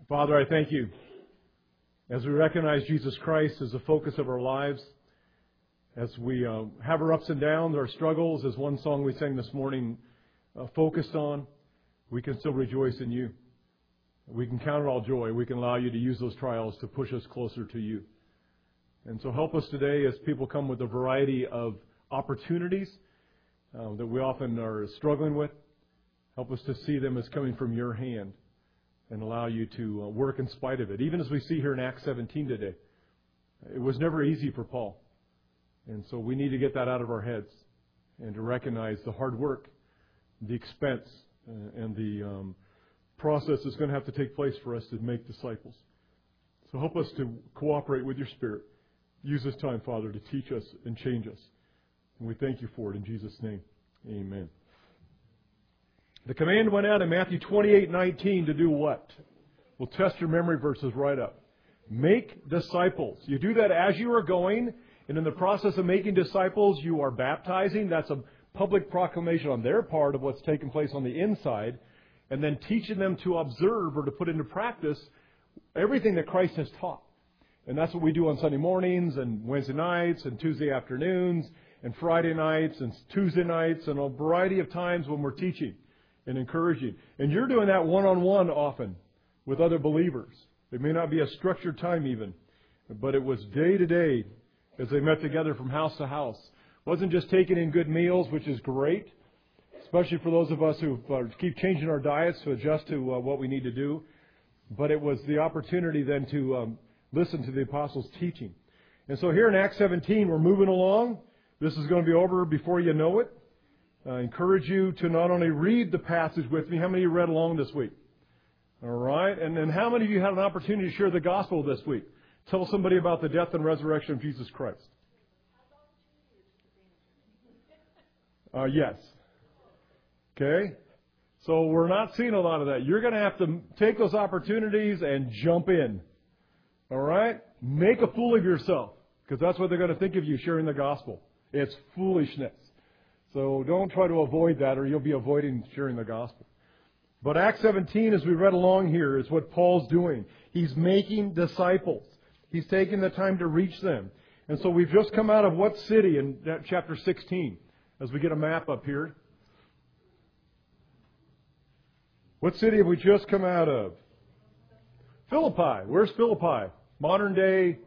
Father, I thank you as we recognize Jesus Christ as the focus of our lives, as we have our ups and downs, our struggles, as one song we sang this morning focused on, we can still rejoice in you. We can count it all joy. We can allow you to use those trials to push us closer to you. And so help us today as people come with a variety of opportunities that we often are struggling with. Help us to see them as coming from your hand and allow you to work in spite of it. Even as we see here in Acts 17 today, it was never easy for Paul. And so we need to get that out of our heads and to recognize the hard work, the expense, and the process that's going to have to take place for us to make disciples. So help us to cooperate with your Spirit. Use this time, Father, to teach us and change us. And we thank you for it in Jesus' name. Amen. The command went out in Matthew 28:19 to do what? We'll test your memory verses right up. Make disciples. You do that as you are going, and in the process of making disciples, you are baptizing. That's a public proclamation on their part of what's taking place on the inside, and then teaching them to observe or to put into practice everything that Christ has taught. And that's what we do on Sunday mornings and Wednesday nights and Tuesday afternoons and Friday nights and Tuesday nights and a variety of times when we're teaching and encouraging. And you're doing that one-on-one often with other believers. It may not be a structured time even, but it was day to day as they met together from house to house. It wasn't just taking in good meals, which is great, especially for those of us who keep changing our diets to adjust to what we need to do. But it was the opportunity then to listen to the apostles' teaching. And so here in Acts 17, we're moving along. This is going to be over before you know it. I encourage you to not only read the passage with me. How many of you read along this week? All right. And then how many of you had an opportunity to share the gospel this week? Tell somebody about the death and resurrection of Jesus Christ. Yes. Okay. So we're not seeing a lot of that. You're going to have to take those opportunities and jump in. All right? Make a fool of yourself, because that's what they're going to think of you sharing the gospel. It's foolishness. So don't try to avoid that, or you'll be avoiding sharing the gospel. But Acts 17, as we read along here, is what Paul's doing. He's making disciples. He's taking the time to reach them. And so we've just come out of what city in chapter 16, as we get a map up here. What city have we just come out of? Philippi. Where's Philippi? Modern day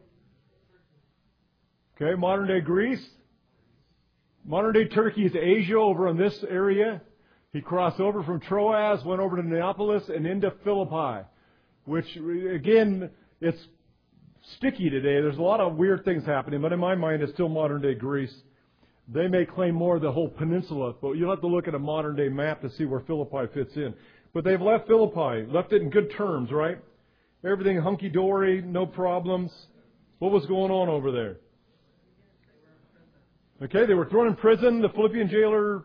Greece. Modern day Turkey is Asia over in this area. He crossed over from Troas, went over to Neapolis and into Philippi, which again, it's sticky today. There's a lot of weird things happening, but in my mind, it's still modern day Greece. They may claim more of the whole peninsula, but you'll have to look at a modern day map to see where Philippi fits in. But they've left Philippi, left it in good terms, right? Everything hunky-dory, no problems. What was going on over there? Okay, they were thrown in prison. The Philippian jailer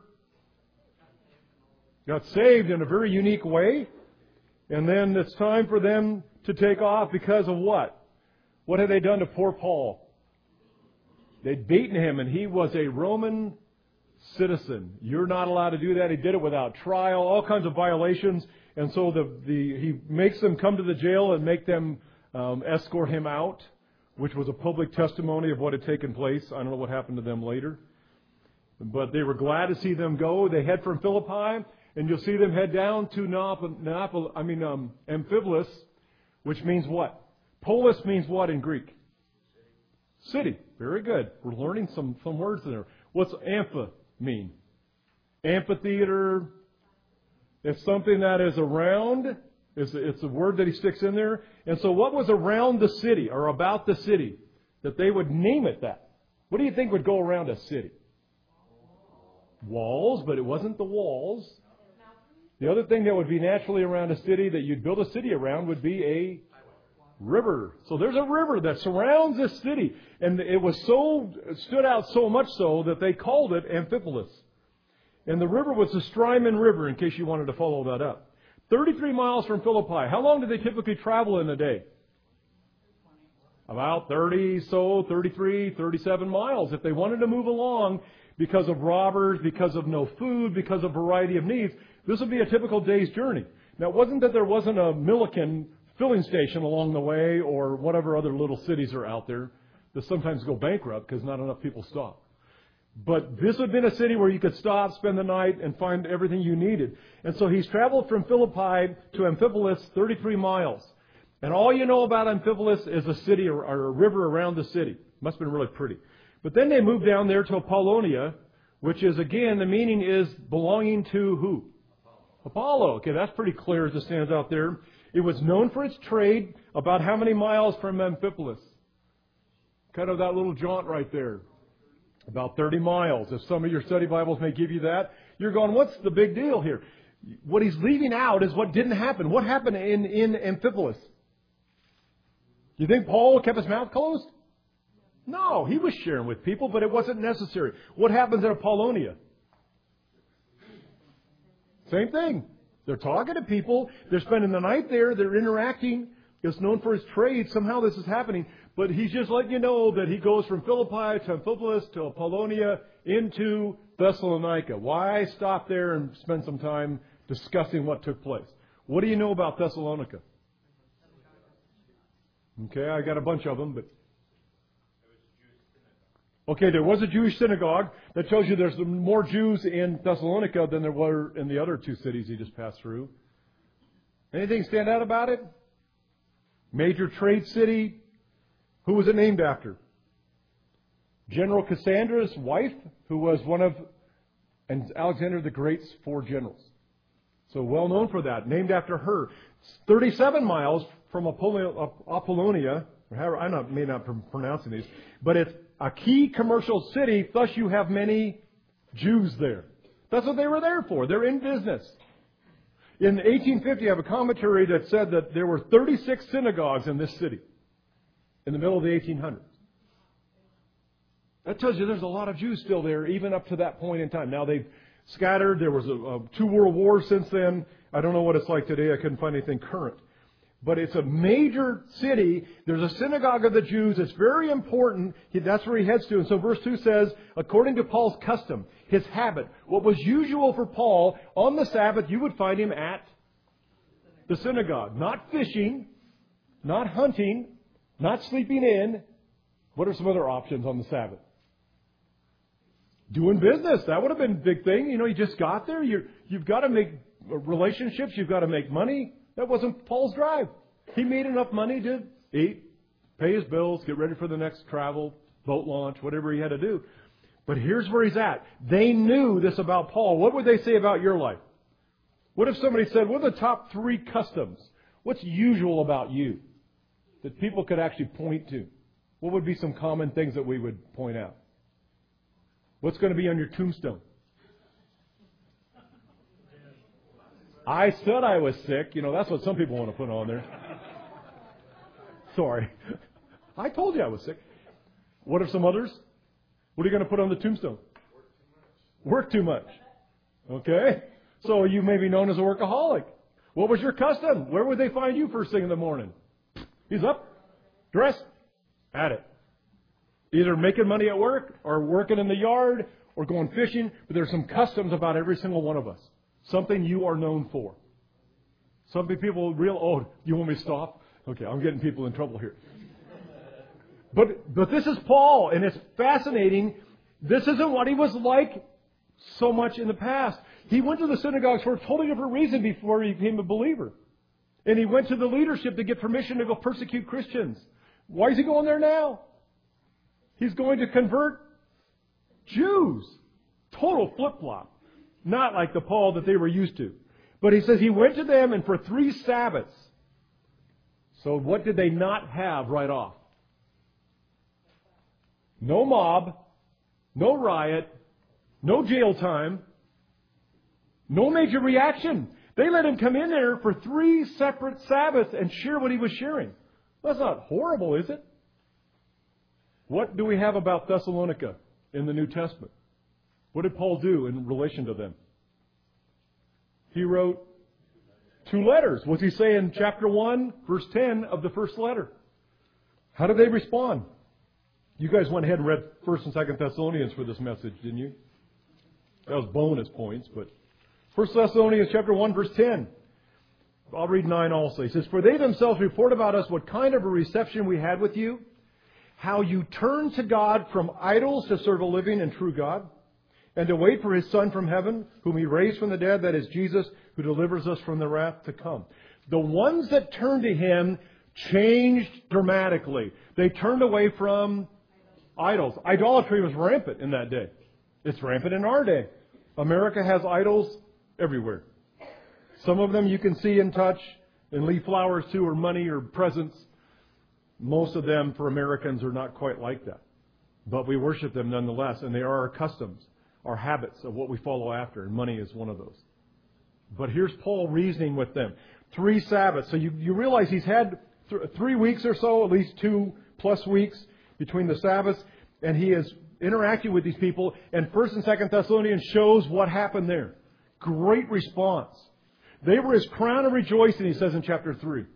got saved in a very unique way. And then it's time for them to take off because of what? What had they done to poor Paul? They'd beaten him, and he was a Roman citizen. You're not allowed to do that. He did it without trial, all kinds of violations. And so he makes them come to the jail and make them escort him out, which was a public testimony of what had taken place. I don't know what happened to them later. But they were glad to see them go. They head from Philippi, and you'll see them head down to Amphipolis, which means what? Polis means what in Greek? City. Very good. We're learning some words in there. What's amphi mean? Amphitheater. It's something that is around. It's a word that he sticks in there. And so what was around the city or about the city that they would name it that? What do you think would go around a city? Walls, but it wasn't the walls. The other thing that would be naturally around a city that you'd build a city around would be a river. So there's a river that surrounds this city. And it stood out so much so that they called it Amphipolis. And the river was the Strymon River, in case you wanted to follow that up. 33 miles from Philippi. How long did they typically travel in a day? About 33, 37 miles. If they wanted to move along because of robbers, because of no food, because of a variety of needs, this would be a typical day's journey. Now, it wasn't that there wasn't a Milliken filling station along the way, or whatever other little cities are out there that sometimes go bankrupt because not enough people stop. But this would have been a city where you could stop, spend the night, and find everything you needed. And so he's traveled from Philippi to Amphipolis, 33 miles. And all you know about Amphipolis is a city or a river around the city. Must have been really pretty. But then they moved down there to Apollonia, which is, again, the meaning is belonging to who? Apollo. Okay, that's pretty clear as it stands out there. It was known for its trade. About how many miles from Amphipolis? Kind of that little jaunt right there. About 30 miles. If some of your study Bibles may give you that, you're going, what's the big deal here? What he's leaving out is what didn't happen. What happened in Amphipolis? You think Paul kept his mouth closed? No, he was sharing with people, but it wasn't necessary. What happens at Apollonia? Same thing. They're talking to people. They're spending the night there. They're interacting. It's known for his trade. Somehow this is happening. But he's just letting you know that he goes from Philippi to Amphipolis to Apollonia into Thessalonica. Why stop there and spend some time discussing what took place? What do you know about Thessalonica? Okay, I got a bunch of them, but... Okay, there was a Jewish synagogue. That tells you there's more Jews in Thessalonica than there were in the other two cities he just passed through. Anything stand out about it? Major trade city. Who was it named after? General Cassandra's wife, who was one of Alexander the Great's 4 generals. So well known for that. Named after her. It's 37 miles from Apollonia. I may not be pronouncing these. But it's a key commercial city. Thus you have many Jews there. That's what they were there for. They're in business. In 1850, I have a commentary that said that there were 36 synagogues in this city in the middle of the 1800s. That tells you there's a lot of Jews still there, even up to that point in time. Now they've scattered. There was 2 world wars since then. I don't know what it's like today. I couldn't find anything current. But it's a major city. There's a synagogue of the Jews. It's very important. That's where he heads to. And so verse 2 says, according to Paul's custom, his habit, what was usual for Paul, on the Sabbath, you would find him at the synagogue. Not fishing, not hunting, not sleeping in. What are some other options on the Sabbath? Doing business. That would have been a big thing. You just got there. You've got to make relationships. You've got to make money. That wasn't Paul's drive. He made enough money to eat, pay his bills, get ready for the next travel, boat launch, whatever he had to do. But here's where he's at. They knew this about Paul. What would they say about your life? What if somebody said, what are the top 3 customs? What's usual about you that people could actually point to? What would be some common things that we would point out? What's going to be on your tombstone? I said I was sick. That's what some people want to put on there. Sorry. I told you I was sick. What are some others? What are you going to put on the tombstone? Work too much. Okay. So you may be known as a workaholic. What was your custom? Where would they find you first thing in the morning? He's up, dressed, at it. Either making money at work or working in the yard or going fishing. But there's some customs about every single one of us. Something you are known for. Some people you want me to stop? Okay, I'm getting people in trouble here. But this is Paul, and it's fascinating. This isn't what he was like so much in the past. He went to the synagogues for a totally different reason before he became a believer. And he went to the leadership to get permission to go persecute Christians. Why is he going there now? He's going to convert Jews. Total flip-flop. Not like the Paul that they were used to. But he says he went to them and for 3 Sabbaths. So what did they not have right off? No mob, no riot, no jail time, no major reaction. They let him come in there for 3 separate Sabbaths and share what he was sharing. That's not horrible, is it? What do we have about Thessalonica in the New Testament? What did Paul do in relation to them? He wrote 2 letters. What's he say in chapter 1, verse 10 of the first letter? How did they respond? You guys went ahead and read 1st and 2nd Thessalonians for this message, didn't you? That was bonus points, but 1 Thessalonians chapter 1, verse 10. I'll read 9 also. He says, "For they themselves report about us what kind of a reception we had with you, how you turned to God from idols to serve a living and true God, and to wait for His Son from heaven, whom He raised from the dead, that is Jesus, who delivers us from the wrath to come." The ones that turned to Him changed dramatically. They turned away from idols. Idolatry was rampant in that day. It's rampant in our day. America has idols everywhere. Some of them you can see and touch and leave flowers to, or money or presents. Most of them for Americans are not quite like that. But we worship them nonetheless, and they are our customs, our habits of what we follow after, and money is one of those. But here's Paul reasoning with them. 3 Sabbaths. So you realize he's had 3 weeks or so, at least 2+ weeks between the Sabbaths, and he is interacting with these people. And 1st and 2nd Thessalonians shows what happened there. Great response. They were his crown of rejoicing, he says in chapter 3.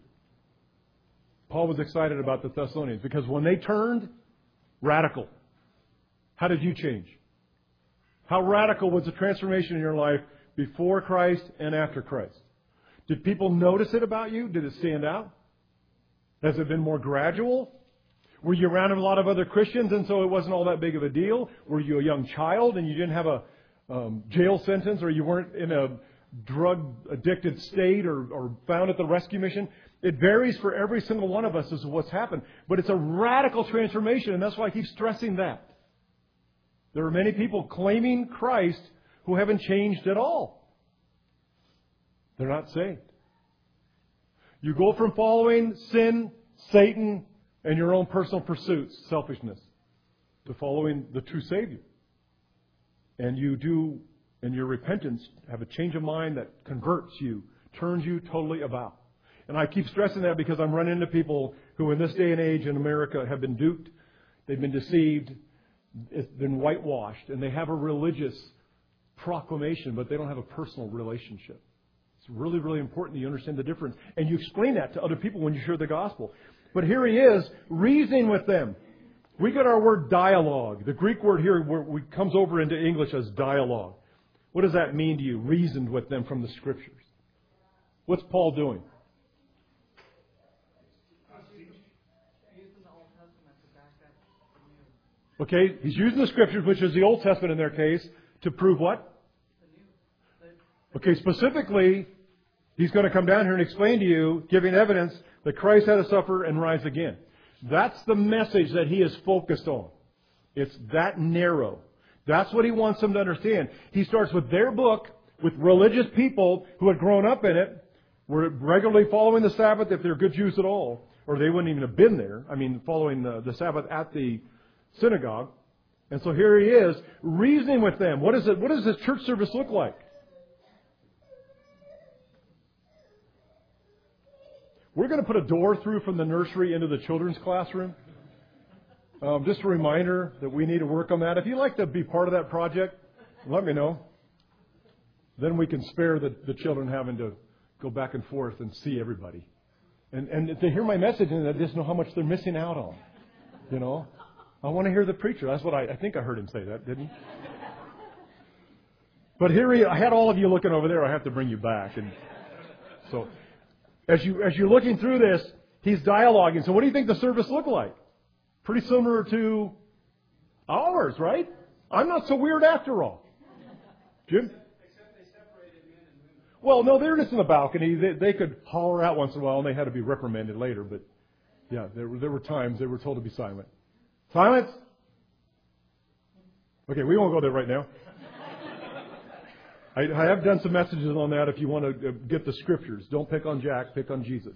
Paul was excited about the Thessalonians because when they turned, radical. How did you change? How radical was the transformation in your life before Christ and after Christ? Did people notice it about you? Did it stand out? Has it been more gradual? Were you around a lot of other Christians and so it wasn't all that big of a deal? Were you a young child and you didn't have a jail sentence, or you weren't in a drug-addicted state or found at the rescue mission? It varies for every single one of us as to what's happened. But it's a radical transformation, and that's why I keep stressing that. There are many people claiming Christ who haven't changed at all. They're not saved. You go from following sin, Satan, and your own personal pursuits, selfishness, to following the true Savior. And you do, in your repentance, have a change of mind that converts you, turns you totally about. And I keep stressing that because I'm running into people who in this day and age in America have been duped, they've been deceived, it's been whitewashed, and they have a religious proclamation, but they don't have a personal relationship. It's really, really important that you understand the difference. And you explain that to other people when you share the gospel. But here he is, reasoning with them. We got our word dialogue. The Greek word here comes over into English as dialogue. What does that mean to you? Reasoned with them from the Scriptures. What's Paul doing? Okay, he's using the Scriptures, which is the Old Testament in their case, to prove what? Okay, specifically, he's going to come down here and explain to you, giving evidence that Christ had to suffer and rise again. That's the message that he is focused on. It's that narrow. That's what he wants them to understand. He starts with their book, with religious people who had grown up in it, were regularly following the Sabbath if they're good Jews at all, or they wouldn't even have been there. I mean, following the Sabbath at the synagogue. And so here he is, reasoning with them. What does this church service look like? We're going to put a door through from the nursery into the children's classroom. Just a reminder that we need to work on that. If you'd like to be part of that project, let me know. Then we can spare the children having to go back and forth and see everybody. And to hear my message and they just know how much they're missing out on. You know? I want to hear the preacher. That's what I think I heard him say that, didn't he? But I had all of you looking over there. I have to bring you back. And so as you're looking through this, he's dialoguing. So what do you think the service looked like? Pretty similar to ours, right? I'm not so weird after all. Jim? Except they separated men and women. Well, no, they're just in the balcony. They could holler out once in a while, and they had to be reprimanded later. But yeah, there were times they were told to be silent. Silence? Okay, we won't go there right now. I have done some messages on that if you want to get the Scriptures. Don't pick on Jack, pick on Jesus.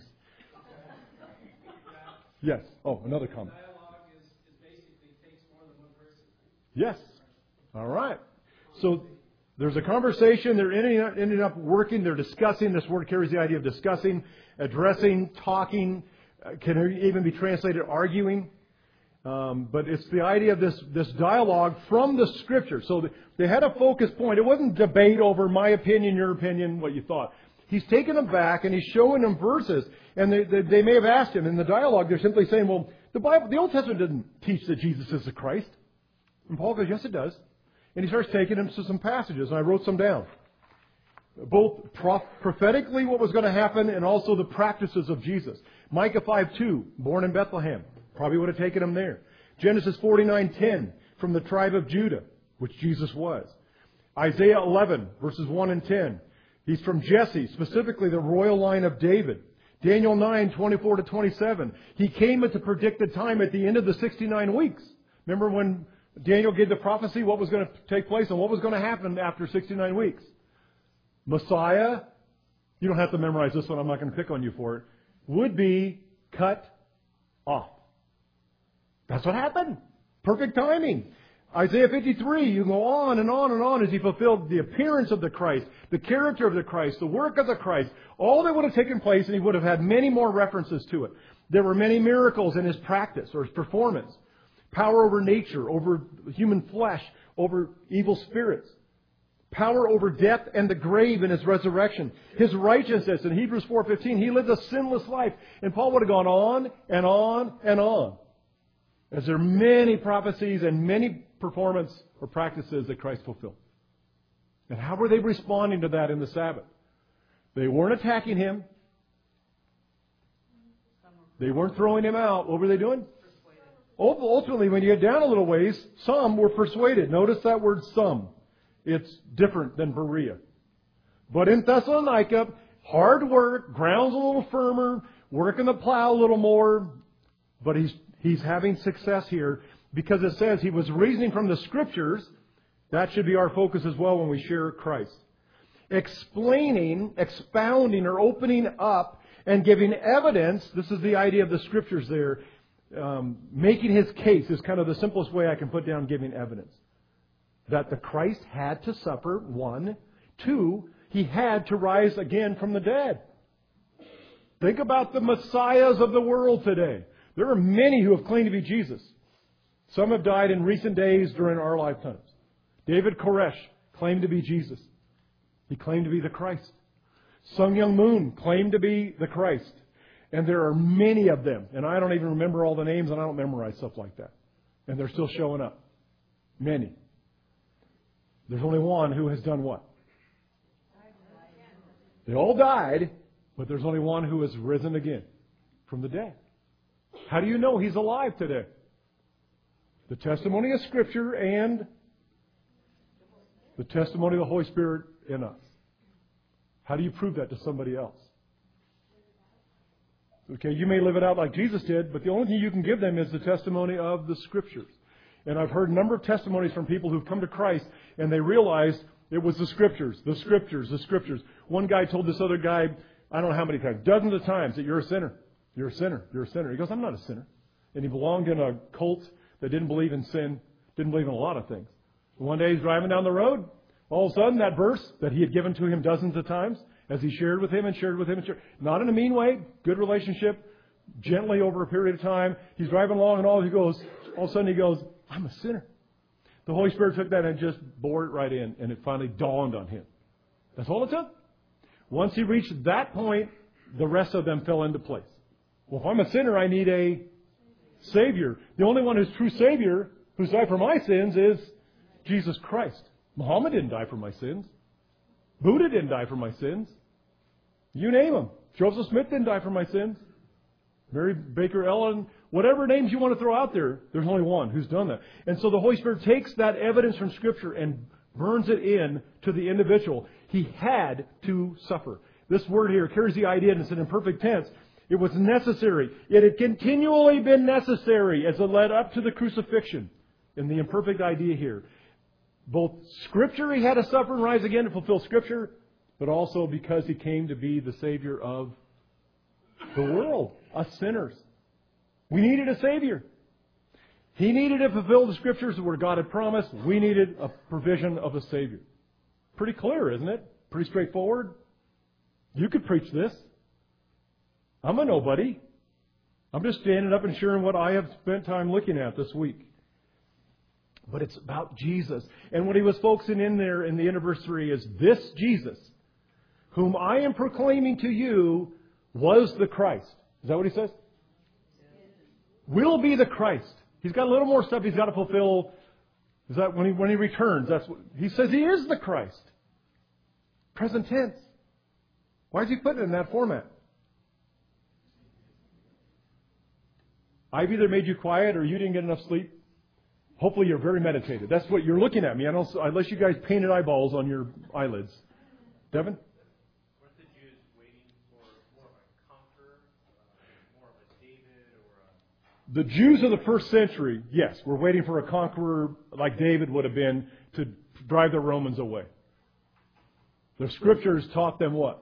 Yes. Oh, another comment. Dialogue is basically takes more than one person. Yes. All right. So there's a conversation. They're ending up working. They're discussing. This word carries the idea of discussing, addressing, talking. Can even be translated arguing. But it's the idea of this dialogue from the Scripture. So they had a focus point. It wasn't debate over my opinion, your opinion, what you thought. He's taking them back and he's showing them verses. And they may have asked him in the dialogue. They're simply saying, well, the Old Testament didn't teach that Jesus is the Christ. And Paul goes, yes, it does. And he starts taking them to some passages. And I wrote some down. both prophetically what was going to happen and also the practices of Jesus. Micah 5:2, born in Bethlehem. Probably would have taken him there. Genesis 49:10, from the tribe of Judah, which Jesus was. Isaiah 11, verses 1 and 10. He's from Jesse, specifically the royal line of David. Daniel 9:24 to 27. He came at the predicted time at the end of the 69 weeks. Remember when Daniel gave the prophecy what was going to take place and what was going to happen after 69 weeks? Messiah, you don't have to memorize this one, I'm not going to pick on you for it, would be cut off. That's what happened. Perfect timing. Isaiah 53, you go on and on and on as he fulfilled the appearance of the Christ, the character of the Christ, the work of the Christ. All that would have taken place, and he would have had many more references to it. There were many miracles in his practice or his performance. Power over nature, over human flesh, over evil spirits. Power over death and the grave in his resurrection. His righteousness in Hebrews 4:15, he lived a sinless life. And Paul would have gone on and on and on. As there are many prophecies and many performance or practices that Christ fulfilled. And how were they responding to that in the Sabbath? They weren't attacking him. They weren't throwing him out. What were they doing? Ultimately, when you get down a little ways, some were persuaded. Notice that word some. It's different than Berea. But in Thessalonica, hard work, ground's a little firmer, working the plow a little more. But he's having success here because it says he was reasoning from the Scriptures. That should be our focus as well when we share Christ. Explaining, expounding, or opening up and giving evidence. This is the idea of the Scriptures there. Making his case is kind of the simplest way I can put down giving evidence. That the Christ had to suffer, 1. 2, he had to rise again from the dead. Think about the messiahs of the world today. There are many who have claimed to be Jesus. Some have died in recent days during our lifetimes. David Koresh claimed to be Jesus. He claimed to be the Christ. Sung Young Moon claimed to be the Christ. And there are many of them. And I don't even remember all the names, and I don't memorize stuff like that. And they're still showing up. Many. There's only one who has done what? They all died, but there's only one who has risen again from the dead. How do you know he's alive today? The testimony of Scripture and the testimony of the Holy Spirit in us. How do you prove that to somebody else? Okay, you may live it out like Jesus did, but the only thing you can give them is the testimony of the Scriptures. And I've heard a number of testimonies from people who've come to Christ and they realized it was the Scriptures, the Scriptures, the Scriptures. One guy told this other guy, I don't know how many times, dozens of times, that you're a sinner. You're a sinner. You're a sinner. He goes, I'm not a sinner. And he belonged in a cult that didn't believe in sin, didn't believe in a lot of things. One day he's driving down the road. All of a sudden, that verse that he had given to him dozens of times, as he shared with him and shared with him and shared, not in a mean way, good relationship, gently over a period of time. He's driving along and all of a sudden he goes, I'm a sinner. The Holy Spirit took that and just bore it right in, and it finally dawned on him. That's all it took. Once he reached that point, the rest of them fell into place. Well, if I'm a sinner, I need a Savior. The only one who's true Savior, who's died for my sins, is Jesus Christ. Muhammad didn't die for my sins. Buddha didn't die for my sins. You name them. Joseph Smith didn't die for my sins. Mary Baker Ellen, whatever names you want to throw out there, there's only one who's done that. And so the Holy Spirit takes that evidence from Scripture and burns it in to the individual. He had to suffer. This word here carries the idea, and it's an imperfect tense. It was necessary. It had continually been necessary as it led up to the crucifixion. And the imperfect idea here. Both Scripture, he had to suffer and rise again to fulfill Scripture, but also because he came to be the Savior of the world, us sinners. We needed a Savior. He needed to fulfill the Scriptures where God had promised. We needed a provision of a Savior. Pretty clear, isn't it? Pretty straightforward. You could preach this. I'm a nobody. I'm just standing up and sharing what I have spent time looking at this week. But it's about Jesus. And what he was focusing in there in the anniversary is this Jesus, whom I am proclaiming to you, was the Christ. Is that what he says? Will be the Christ. He's got a little more stuff he's got to fulfill. Is that when he returns? That's what he says. He is the Christ. Present tense. Why is he putting it in that format? I've either made you quiet or you didn't get enough sleep. Hopefully you're very meditated. That's what you're looking at me. Unless you guys painted eyeballs on your eyelids. Devin? Weren't the Jews waiting for more of a conqueror, more of a David or a... The Jews of the first century, yes, were waiting for a conqueror like David would have been to drive the Romans away. The Scriptures taught them what?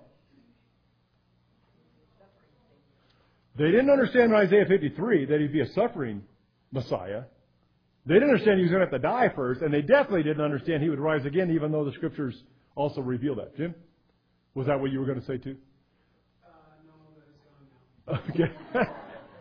They didn't understand in Isaiah 53 that he'd be a suffering Messiah. They didn't understand he was going to have to die first, and they definitely didn't understand he would rise again, even though the Scriptures also reveal that. Jim? Was that what you were going to say too? No, that is gone now. Okay.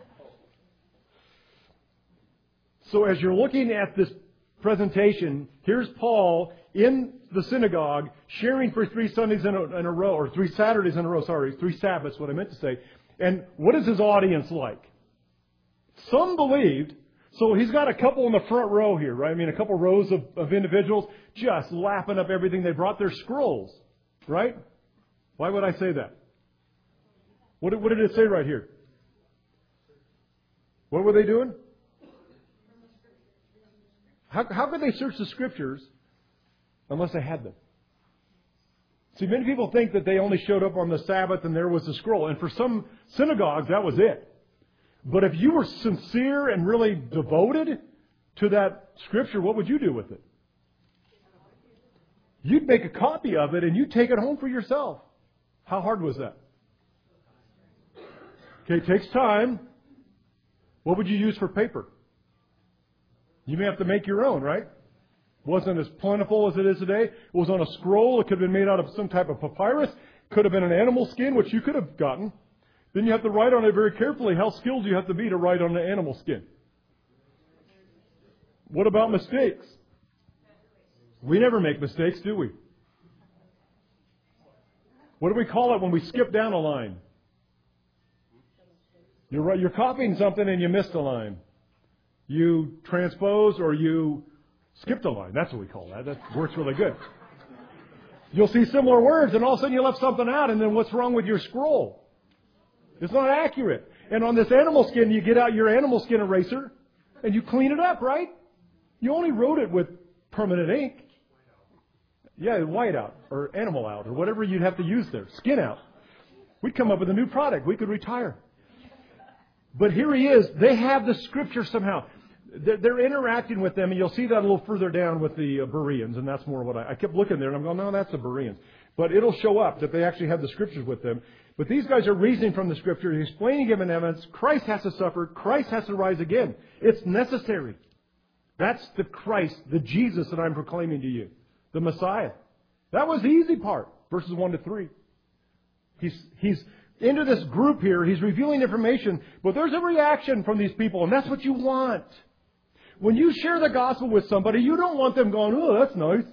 So as you're looking at this presentation, here's Paul in the synagogue sharing for 3 Sundays in a row, or 3 Saturdays in a row, 3 Sabbaths, what I meant to say. And what is his audience like? Some believed, so he's got a couple in the front row here, right? I mean, a couple rows of individuals just lapping up everything. They brought their scrolls, right? Why would I say that? What did it say right here? What were they doing? How could they search the Scriptures unless they had them? See, many people think that they only showed up on the Sabbath and there was a scroll. And for some synagogues, that was it. But if you were sincere and really devoted to that Scripture, what would you do with it? You'd make a copy of it and you'd take it home for yourself. How hard was that? Okay, it takes time. What would you use for paper? You may have to make your own, right? Wasn't as plentiful as it is today. It was on a scroll. It could have been made out of some type of papyrus. Could have been an animal skin, which you could have gotten. Then you have to write on it very carefully. How skilled do you have to be to write on an animal skin? What about mistakes? We never make mistakes, do we? What do we call it when we skip down a line? You're copying something and you missed a line. You transpose or you skipped a line. That's what we call that. That works really good. You'll see similar words and all of a sudden you left something out, and then what's wrong with your scroll? It's not accurate. And on this animal skin, you get out your animal skin eraser and you clean it up, right? You only wrote it with permanent ink. Yeah, white out or animal out or whatever you'd have to use there. Skin out. We'd come up with a new product. We could retire. But here he is. They have the Scripture somehow. They're interacting with them, and you'll see that a little further down with the Bereans, and that's more what I kept looking there, and I'm going, no, that's the Bereans. But it'll show up that they actually have the Scriptures with them. But these guys are reasoning from the Scripture, explaining given evidence. Christ has to suffer. Christ has to rise again. It's necessary. That's the Christ, the Jesus that I'm proclaiming to you, the Messiah. That was the easy part, verses 1 to 3. He's into this group here. He's revealing information, but there's a reaction from these people, and that's what you want. When you share the gospel with somebody, you don't want them going, oh, that's nice,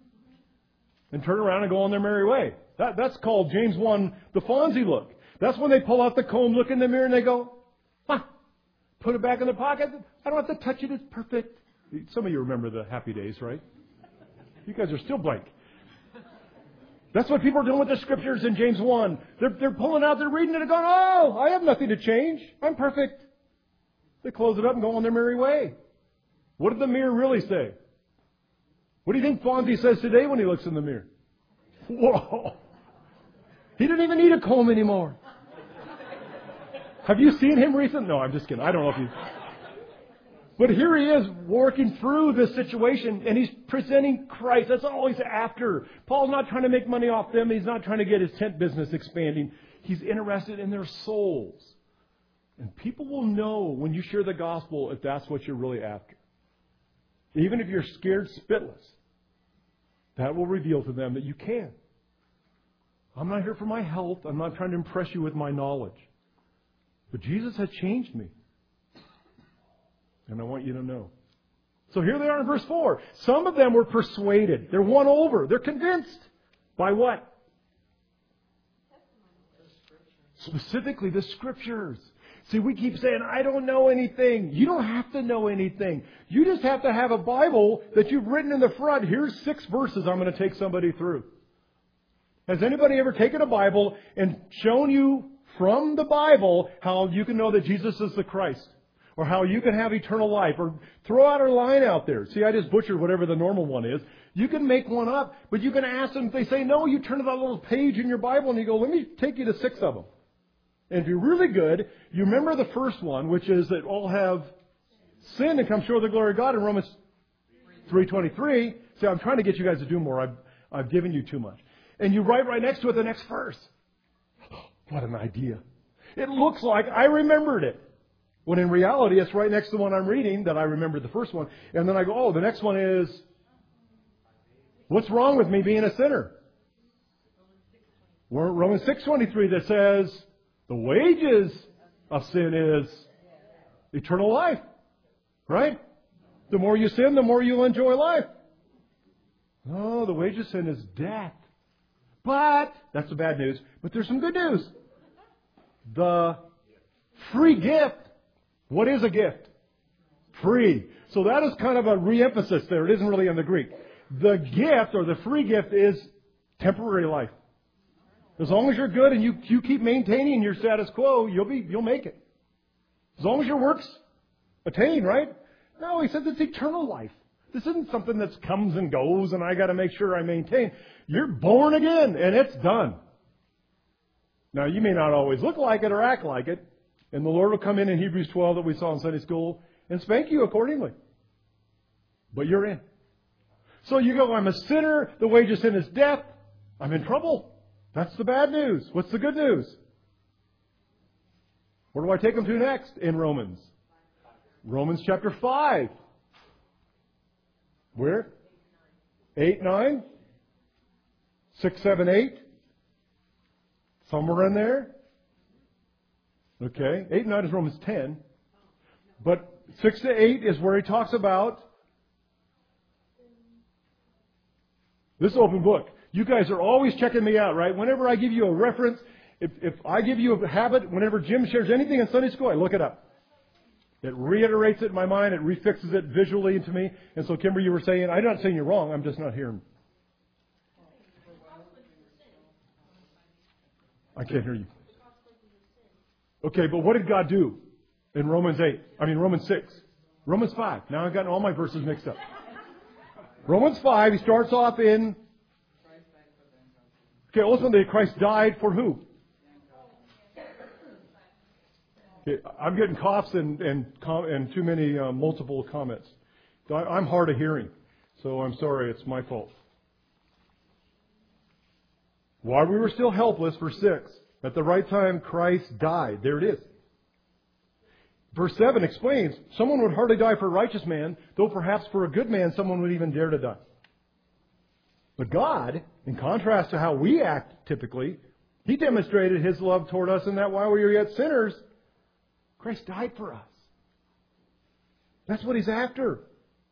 and turn around and go on their merry way. That's called, James 1, the Fonzie look. That's when they pull out the comb, look in the mirror, and they go, put it back in their pocket. I don't have to touch it. It's perfect. Some of you remember the happy days, right? You guys are still blank. That's what people are doing with the Scriptures in James 1. They're pulling out, they're reading it and going, oh, I have nothing to change. I'm perfect. They close it up and go on their merry way. What did the mirror really say? What do you think Fonzie says today when he looks in the mirror? Whoa. He didn't even need a comb anymore. Have you seen him recently? No, I'm just kidding. I don't know if you... But here he is working through this situation, and he's presenting Christ. That's all he's after. Paul's not trying to make money off them. He's not trying to get his tent business expanding. He's interested in their souls. And people will know when you share the gospel if that's what you're really after. Even if you're scared spitless, that will reveal to them that you can. I'm not here for my health. I'm not trying to impress you with my knowledge. But Jesus has changed me. And I want you to know. So here they are in verse 4. Some of them were persuaded. They're won over. They're convinced. By what? Specifically the Scriptures. See, we keep saying, I don't know anything. You don't have to know anything. You just have to have a Bible that you've written in the front. Here's 6 verses I'm going to take somebody through. Has anybody ever taken a Bible and shown you from the Bible how you can know that Jesus is the Christ? Or how you can have eternal life? Or throw out a line out there. See, I just butchered whatever the normal one is. You can make one up, but you can ask them. If they say no, you turn to that little page in your Bible and you go, let me take you to 6 of them. And if you're really good, you remember the first one, which is that all have sinned and come short of the glory of God in Romans 3:23. See, I'm trying to get you guys to do more. I've given you too much. And you write right next to it the next verse. What an idea. It looks like I remembered it. When in reality, it's right next to the one I'm reading that I remembered the first one. And then I go, oh, the next one is, what's wrong with me being a sinner? Romans 6:23 that says, the wages of sin is eternal life. Right? The more you sin, the more you'll enjoy life. Oh, the wages of sin is death. But, that's the bad news, but there's some good news. The free gift. What is a gift? Free. So that is kind of a re-emphasis there. It isn't really in the Greek. The gift or the free gift is temporary life. As long as you're good and you keep maintaining your status quo, you'll make it. As long as your works attain, right? No, he says it's eternal life. This isn't something that comes and goes and I got to make sure I maintain. You're born again and it's done. Now, you may not always look like it or act like it. And the Lord will come in Hebrews 12 that we saw in Sunday school and spank you accordingly. But you're in. So you go, I'm a sinner. The wage of sin is death. I'm in trouble. That's the bad news. What's the good news? Where do I take them to next in Romans? Romans chapter 5. Where? 8, 9? 6, 7, 8? Somewhere in there? Okay. 8 and 9 is Romans 10. But 6 to 8 is where he talks about this open book. You guys are always checking me out, right? Whenever I give you a reference, if I give you a habit, whenever Jim shares anything in Sunday school, I look it up. It reiterates it in my mind. It refixes it visually into me. And so, Kimber, you were saying, I'm not saying you're wrong. I'm just not hearing. I can't hear you. Okay, but what did God do in Romans 6? Romans 5. Now I've gotten all my verses mixed up. Romans 5, he starts off in... Okay, ultimately Christ died for who? Okay, I'm getting coughs and too many multiple comments. I'm hard of hearing, so I'm sorry, it's my fault. While we were still helpless, verse 6, at the right time Christ died. There it is. Verse 7 explains, someone would hardly die for a righteous man, though perhaps for a good man someone would even dare to die. But God, in contrast to how we act typically, He demonstrated His love toward us in that while we were yet sinners, Christ died for us. That's what He's after.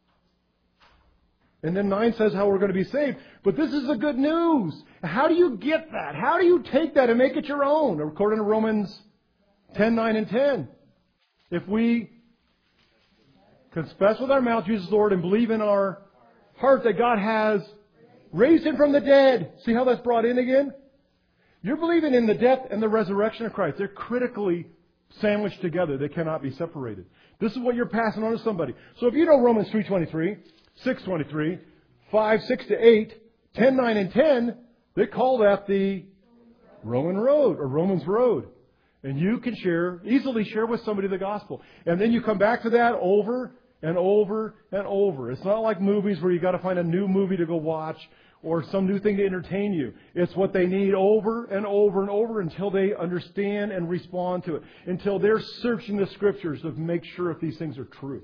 And then 9 says how we're going to be saved. But this is the good news. How do you get that? How do you take that and make it your own? According to Romans 10, 9, and 10. If we confess with our mouth Jesus Lord and believe in our heart that God has raised Him from the dead. See how that's brought in again? You're believing in the death and the resurrection of Christ. They're critically sandwiched together. They cannot be separated. This is what you're passing on to somebody. So if you know Romans 3:23, 6:23, 5, 6 to 8, 10, 9, and 10, they call that the Roman road or Romans road. And you can easily share with somebody the gospel. And then you come back to that over and over and over. It's not like movies where you got to find a new movie to go watch or some new thing to entertain you. It's what they need over and over and over until they understand and respond to it. Until they're searching the Scriptures to make sure if these things are true.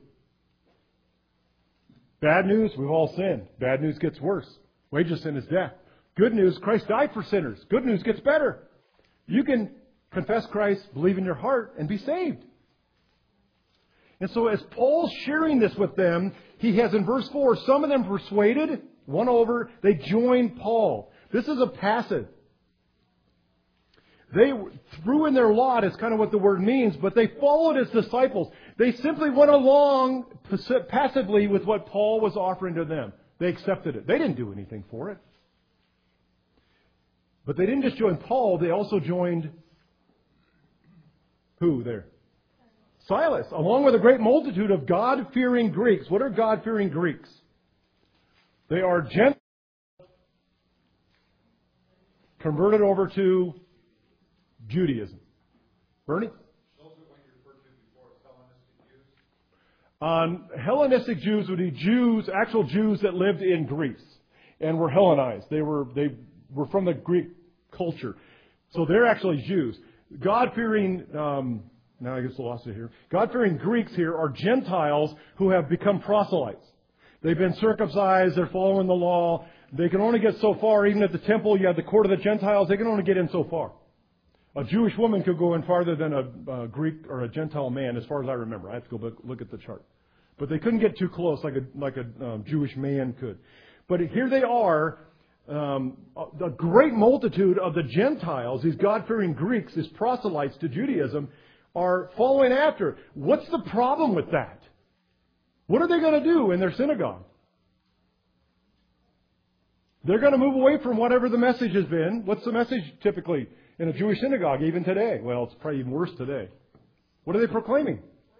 Bad news, we've all sinned. Bad news gets worse. Wages of sin is death. Good news, Christ died for sinners. Good news gets better. You can confess Christ, believe in your heart, and be saved. And so as Paul's sharing this with them, he has in verse 4, some of them persuaded, won over, they joined Paul. This is a passive. They threw in their lot is kind of what the word means, but they followed his disciples. They simply went along passively with what Paul was offering to them. They accepted it. They didn't do anything for it. But they didn't just join Paul, they also joined who there? Silas, along with a great multitude of God-fearing Greeks. What are God-fearing Greeks? They are Gentiles converted over to Judaism. Bernie? Those are what you referred to before as Hellenistic Jews? Hellenistic Jews would be Jews, actual Jews that lived in Greece and were Hellenized. They were from the Greek culture. So they're actually Jews. God-fearing, now I guess I lost it here. God-fearing Greeks here are Gentiles who have become proselytes. They've been circumcised, they're following the law. They can only get so far. Even at the temple, you have the court of the Gentiles. They can only get in so far. A Jewish woman could go in farther than a Greek or a Gentile man, as far as I remember. I have to go look at the chart. But they couldn't get too close like a Jewish man could. But here they are, a great multitude of the Gentiles, these God-fearing Greeks, these proselytes to Judaism, are following after. What's the problem with that? What are they going to do in their synagogue? They're going to move away from whatever the message has been. What's the message typically in a Jewish synagogue, even today? Well, it's probably even worse today. What are they proclaiming?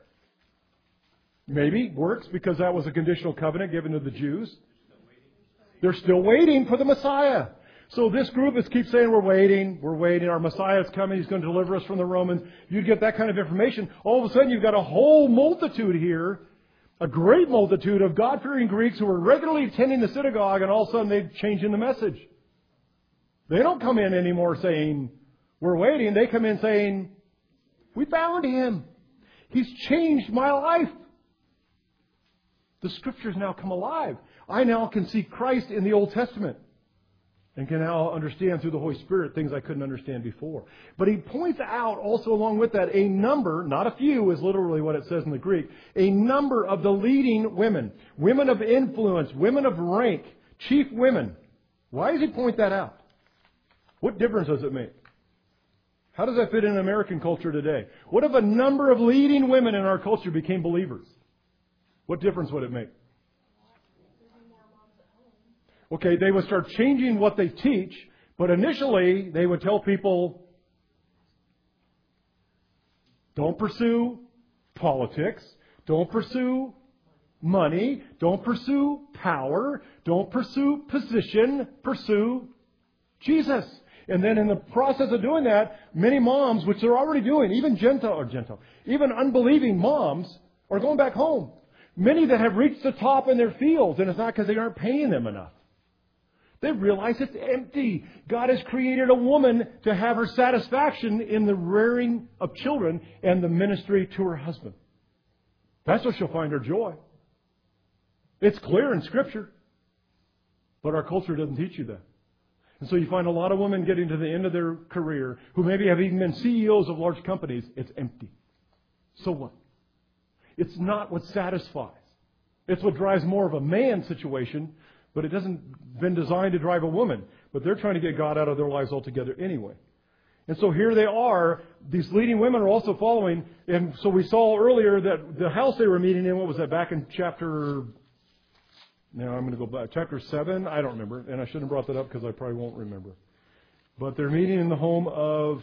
Maybe works, because that was a conditional covenant given to the Jews. They're still waiting for the Messiah. So this group keeps saying, we're waiting, our Messiah's coming, He's going to deliver us from the Romans. You'd get that kind of information. All of a sudden you've got a whole multitude here, a great multitude of God-fearing Greeks who are regularly attending the synagogue, and all of a sudden they're changing the message. They don't come in anymore saying, we're waiting. They come in saying, we found Him. He's changed my life. The Scriptures now come alive. I now can see Christ in the Old Testament and can now understand through the Holy Spirit things I couldn't understand before. But he points out also along with that a number, not a few is literally what it says in the Greek, a number of the leading women, women of influence, women of rank, chief women. Why does he point that out? What difference does it make? How does that fit in American culture today? What if a number of leading women in our culture became believers? What difference would it make? Okay, they would start changing what they teach, but initially they would tell people, don't pursue politics, don't pursue money, don't pursue power, don't pursue position, pursue Jesus. And then in the process of doing that, many moms, which they're already doing, even even unbelieving moms, are going back home. Many that have reached the top in their fields, and it's not because they aren't paying them enough. They realize it's empty. God has created a woman to have her satisfaction in the rearing of children and the ministry to her husband. That's where she'll find her joy. It's clear in Scripture. But our culture doesn't teach you that. And so you find a lot of women getting to the end of their career who maybe have even been CEOs of large companies. It's empty. So what? It's not what satisfies. It's what drives more of a man situation, but it hasn't been designed to drive a woman. But they're trying to get God out of their lives altogether anyway. And so here they are. These leading women are also following. And so we saw earlier that the house they were meeting in, what was that, back in chapter... Now I'm going to go back. Chapter 7? I don't remember. And I shouldn't have brought that up because I probably won't remember. But they're meeting in the home of...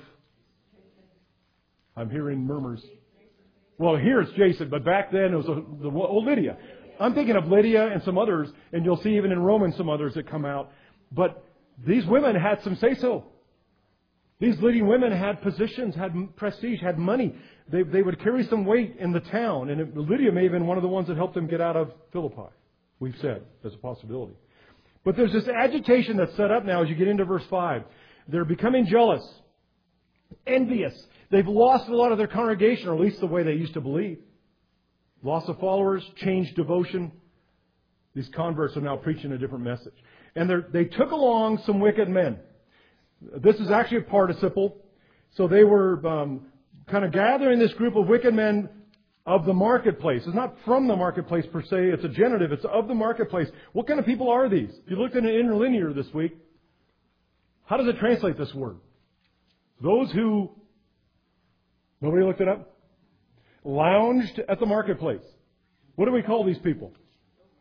I'm hearing murmurs. Well, here it's Jason, but back then it was old Lydia. I'm thinking of Lydia and some others, and you'll see even in Romans some others that come out. But these women had some say-so. These leading women had positions, had prestige, had money. They would carry some weight in the town. And Lydia may have been one of the ones that helped them get out of Philippi. We've said there's a possibility. But there's this agitation that's set up now as you get into verse 5. They're becoming jealous, envious. They've lost a lot of their congregation, or at least the way they used to believe. Loss of followers, changed devotion. These converts are now preaching a different message. And they took along some wicked men. This is actually a participle. So they were kind of gathering this group of wicked men of the marketplace. It's not from the marketplace per se. It's a genitive. It's of the marketplace. What kind of people are these? If you looked at an interlinear this week, how does it translate this word? Those who... Nobody looked it up? Lounged at the marketplace. What do we call these people?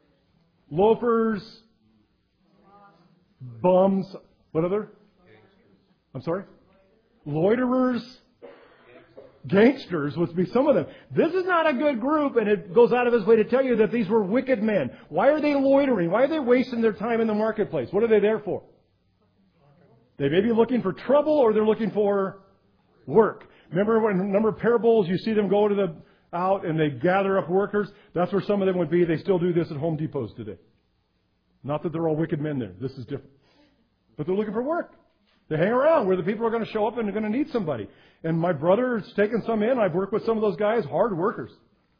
Loafers, bums, what other? I'm sorry? Loiterers, gangsters would be some of them. This is not a good group, and it goes out of his way to tell you that these were wicked men. Why are they loitering? Why are they wasting their time in the marketplace? What are they there for? They may be looking for trouble, or they're looking for work. Remember when a number of parables, you see them go to out and they gather up workers? That's where some of them would be. They still do this at Home Depots today. Not that they're all wicked men there. This is different. But they're looking for work. They hang around where the people are going to show up and they're going to need somebody. And my brother has taken some in. I've worked with some of those guys, hard workers.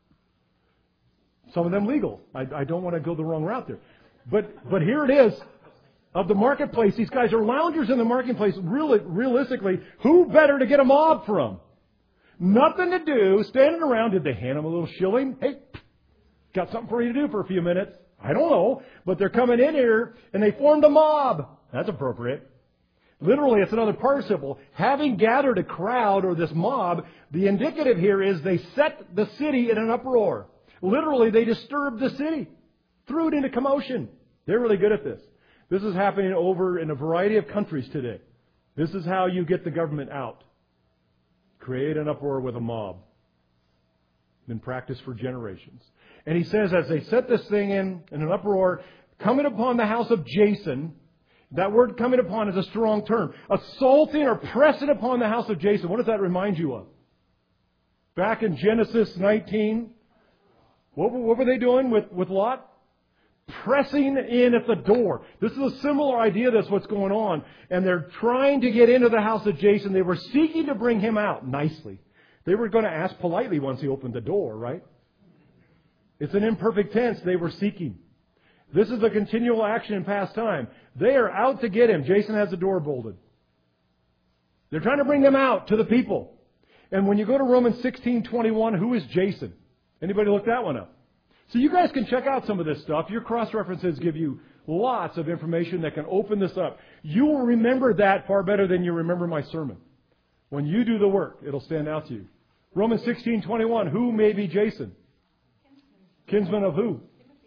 Some of them legal. I don't want to go the wrong route there. But here it is. Of the marketplace, these guys are loungers in the marketplace. Really, realistically, who better to get a mob from? Nothing to do, standing around. Did they hand them a little shilling? Hey, got something for you to do for a few minutes. I don't know. But they're coming in here and they formed a mob. That's appropriate. Literally, it's another participle. Having gathered a crowd or this mob, the indicative here is they set the city in an uproar. Literally, they disturbed the city. Threw it into commotion. They're really good at this. This is happening over in a variety of countries today. This is how you get the government out. Create an uproar with a mob. Been practiced for generations. And he says, as they set this thing in an uproar, coming upon the house of Jason. That word coming upon is a strong term. Assaulting or pressing upon the house of Jason. What does that remind you of? Back in Genesis 19, what were they doing with Lot? Pressing in at the door. This is a similar idea. That's what's going on. And they're trying to get into the house of Jason. They were seeking to bring him out nicely. They were going to ask politely once he opened the door, right? It's an imperfect tense. They were seeking. This is a continual action in past time. They are out to get him. Jason has the door bolted. They're trying to bring them out to the people. And when you go to Romans 16:21, who is Jason? Anybody look that one up? So you guys can check out some of this stuff. Your cross-references give you lots of information that can open this up. You will remember that far better than you remember my sermon. When you do the work, it'll stand out to you. Romans 16:21, who may be Jason? Kinsman of who?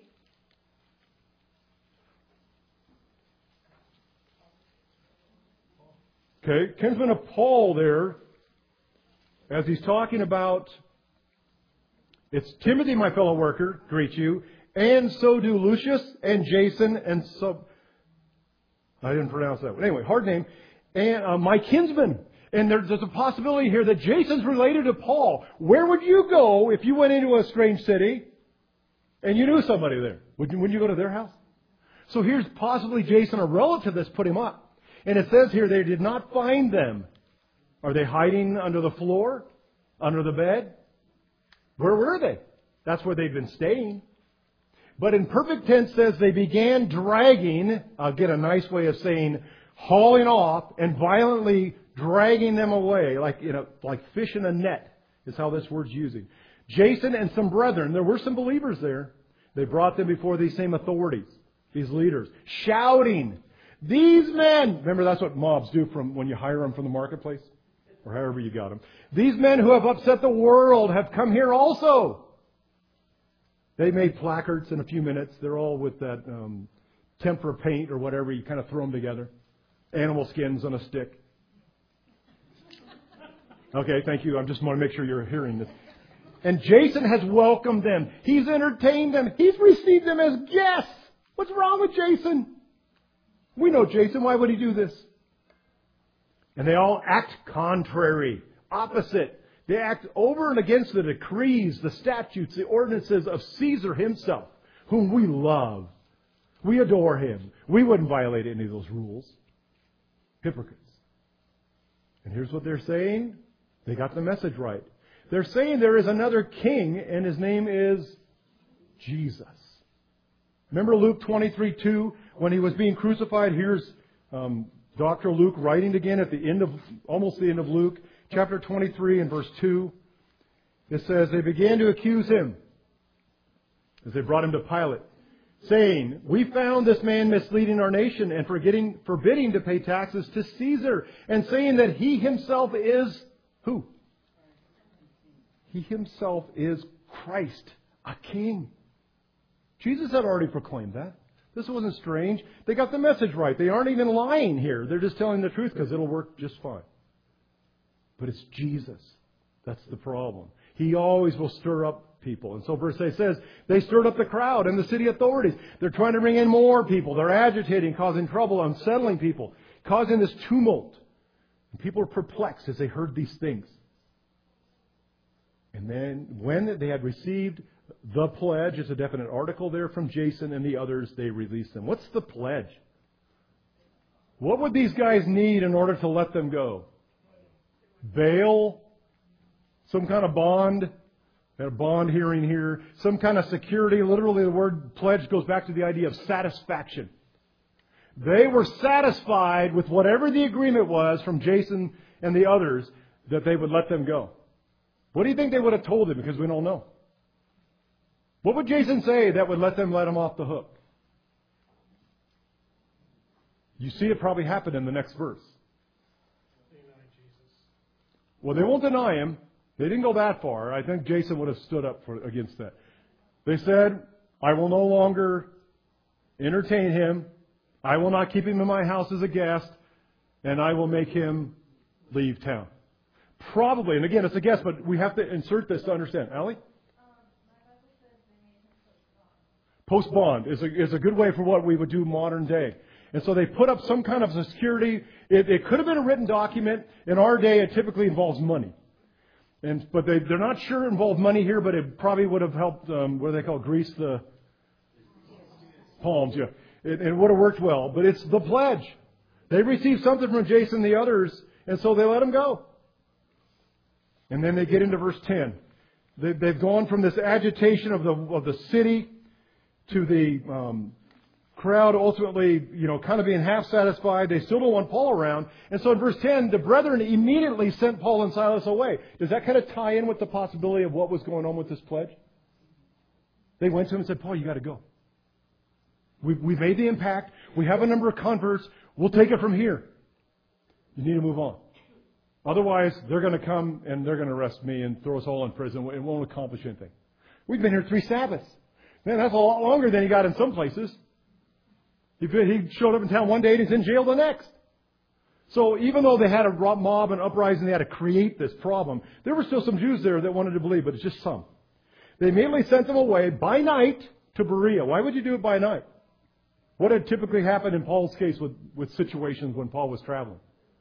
Okay, kinsman of Paul there, as he's talking about, it's Timothy, my fellow worker, greet you, and so do Lucius and Jason and so... I didn't pronounce that one. Anyway, hard name. And my kinsman. And there's a possibility here that Jason's related to Paul. Where would you go if you went into a strange city and you knew somebody there? Wouldn't you go to their house? So here's possibly Jason, a relative that's put him up. And it says here they did not find them. Are they hiding under the floor? Under the bed? Where were they? That's where they've been staying. But in perfect tense says they began dragging, I'll get a nice way of saying, hauling off and violently dragging them away, like fish in a net is how this word's using. Jason and some brethren, there were some believers there. They brought them before these same authorities, these leaders, shouting, these men, remember that's what mobs do from when you hire them from the marketplace, or however you got them. These men who have upset the world have come here also. They made placards in a few minutes. They're all with that tempera paint or whatever. You kind of throw them together. Animal skins on a stick. Okay, thank you. I just want to make sure you're hearing this. And Jason has welcomed them. He's entertained them. He's received them as guests. What's wrong with Jason? We know Jason. Why would he do this? And they all act contrary, opposite. They act over and against the decrees, the statutes, the ordinances of Caesar himself, whom we love. We adore him. We wouldn't violate any of those rules. Hypocrites. And here's what they're saying. They got the message right. They're saying there is another king, and his name is Jesus. Remember Luke 23:2, when he was being crucified? Here's Dr. Luke writing again at the end of, almost the end of Luke, chapter 23 and verse 2. It says, they began to accuse him as they brought him to Pilate, saying, we found this man misleading our nation and forbidding to pay taxes to Caesar, and saying that he himself is who? He himself is Christ, a king. Jesus had already proclaimed that. This wasn't strange. They got the message right. They aren't even lying here. They're just telling the truth because it'll work just fine. But it's Jesus. That's the problem. He always will stir up people. And so verse 8 says, they stirred up the crowd and the city authorities. They're trying to bring in more people. They're agitating, causing trouble, unsettling people, causing this tumult. And people are perplexed as they heard these things. And then when they had received the pledge, it's a definite article there from Jason and the others, they released them. What's the pledge? What would these guys need in order to let them go? Bail? Some kind of bond? Got a bond hearing here. Some kind of security. Literally the word pledge goes back to the idea of satisfaction. They were satisfied with whatever the agreement was from Jason and the others that they would let them go. What do you think they would have told him? Because we don't know. What would Jason say that would let him off the hook? You see it probably happen in the next verse. Well, they won't deny him. They didn't go that far. I think Jason would have stood up against that. They said, I will no longer entertain him. I will not keep him in my house as a guest. And I will make him leave town. Probably, and again, it's a guess, but we have to insert this to understand. Allie? Post bond is a good way for what we would do modern day. And so they put up some kind of security. It could have been a written document. In our day, it typically involves money. But they're not sure it involved money here, but it probably would have helped, what do they call it, grease the palms. Yeah, it would have worked well. But it's the pledge. They received something from Jason and the others, and so they let him go. And then they get into verse 10. They've gone from this agitation of the city to the crowd ultimately, kind of being half satisfied. They still don't want Paul around. And so in verse 10, the brethren immediately sent Paul and Silas away. Does that kind of tie in with the possibility of what was going on with this pledge? They went to him and said, Paul, you got to go. We've made the impact. We have a number of converts. We'll take it from here. You need to move on. Otherwise, they're going to come and they're going to arrest me and throw us all in prison. It won't accomplish anything. We've been here 3 Sabbaths. Man, that's a lot longer than he got in some places. He showed up in town one day and he's in jail the next. So even though they had a mob and uprising, they had to create this problem, there were still some Jews there that wanted to believe, but it's just some. They immediately sent them away by night to Berea. Why would you do it by night? What had typically happened in Paul's case with situations when Paul was traveling?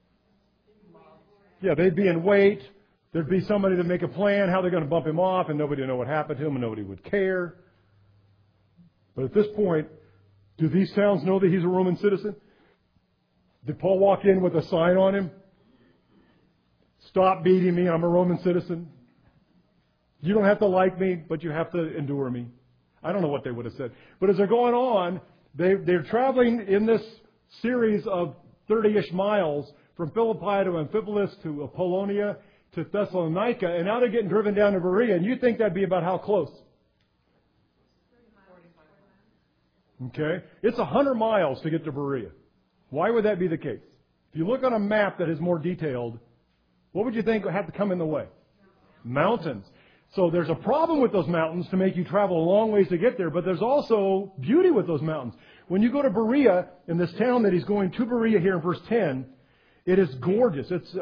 Yeah, they'd be in wait. There'd be somebody to make a plan how they're going to bump him off, and nobody would know what happened to him, and nobody would care. But at this point, do these towns know that he's a Roman citizen? Did Paul walk in with a sign on him? Stop beating me, I'm a Roman citizen. You don't have to like me, but you have to endure me. I don't know what they would have said. But as they're going on, they're traveling in this series of 30-ish miles from Philippi to Amphipolis to Apollonia to Thessalonica, and now they're getting driven down to Berea, and you think that'd be about how close? Okay? It's 100 miles to get to Berea. Why would that be the case? If you look on a map that is more detailed, what would you think would have to come in the way? Mountains. So there's a problem with those mountains to make you travel a long ways to get there, but there's also beauty with those mountains. When you go to Berea, in this town that he's going to Berea here in verse 10, it is gorgeous. It's,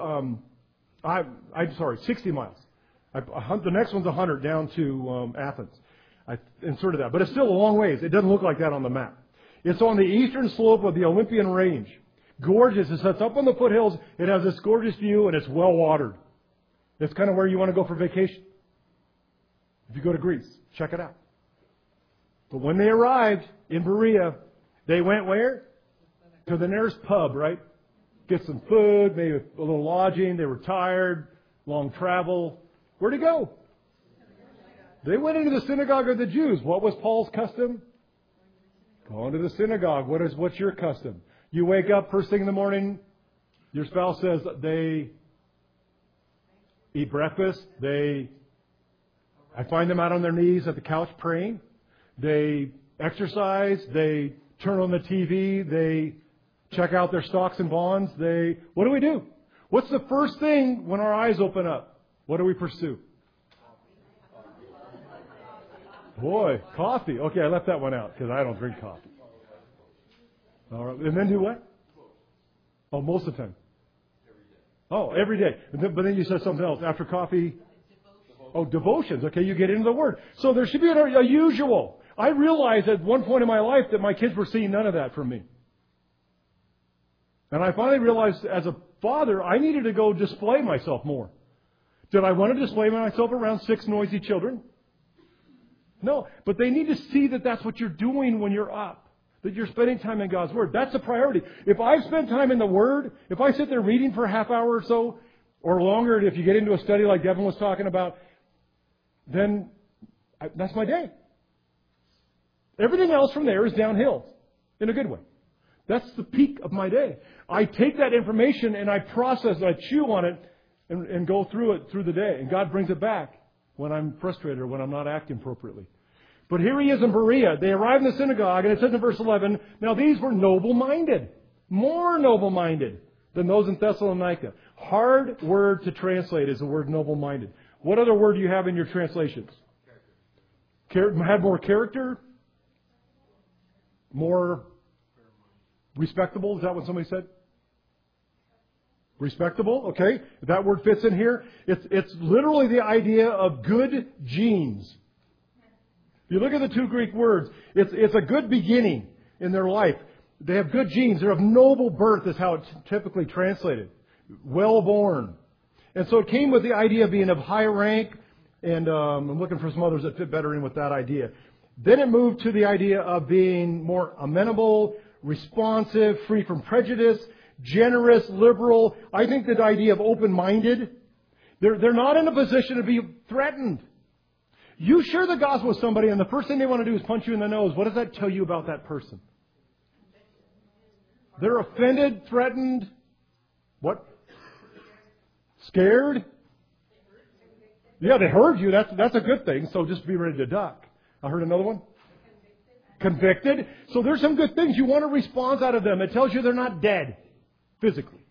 60 miles. The next one's 100 down to Athens. I inserted that. But it's still a long ways. It doesn't look like that on the map. It's on the eastern slope of the Olympian Range. Gorgeous. It sets up on the foothills. It has this gorgeous view, and it's well watered. It's kind of where you want to go for vacation. If you go to Greece, check it out. But when they arrived in Berea, they went where? To the nearest pub, right? Get some food, maybe a little lodging. They were tired, long travel. Where'd he go? They went into the synagogue of the Jews. What was Paul's custom? Going to the synagogue. What's your custom? You wake up first thing in the morning. Your spouse says they eat breakfast. I find them out on their knees at the couch praying. They exercise. They turn on the TV. They check out their stocks and bonds. What do we do? What's the first thing when our eyes open up? What do we pursue? Boy, coffee. Okay, I left that one out because I don't drink coffee. All right. And then do what? Oh, most of the time. Oh, every day. But then you said something else. After coffee? Oh, devotions. Okay, you get into the Word. So there should be a usual. I realized at one point in my life that my kids were seeing none of that from me. And I finally realized as a father, I needed to go display myself more. Did I want to display myself around 6 noisy children? No, but they need to see that that's what you're doing when you're up. That you're spending time in God's Word. That's the priority. If I spend time in the Word, if I sit there reading for a half hour or so, or longer, if you get into a study like Devin was talking about, then that's my day. Everything else from there is downhill, in a good way. That's the peak of my day. I take that information and I process it, I chew on it, and go through it through the day. And God brings it back when I'm frustrated or when I'm not acting appropriately. But here he is in Berea. They arrive in the synagogue, and it says in verse 11, now these were noble-minded, more noble-minded than those in Thessalonica. Hard word to translate is the word noble-minded. What other word do you have in your translations? Had more character? More respectable? Is that what somebody said? Respectable, okay. That word fits in here. It's literally the idea of good genes. If you look at the 2 Greek words, it's a good beginning in their life. They have good genes. They're of noble birth is how it's typically translated. Well born. And so it came with the idea of being of high rank, and I'm looking for some others that fit better in with that idea. Then it moved to the idea of being more amenable, responsive, free from prejudice, generous, liberal. I think the idea of open-minded. They're not in a position to be threatened. You share the gospel with somebody and the first thing they want to do is punch you in the nose. What does that tell you about that person? They're offended, threatened, what? Scared? Yeah, they heard you. That's a good thing. So just be ready to duck. I heard another one. Convicted. So there's some good things. You want a response out of them. It tells you they're not dead physically.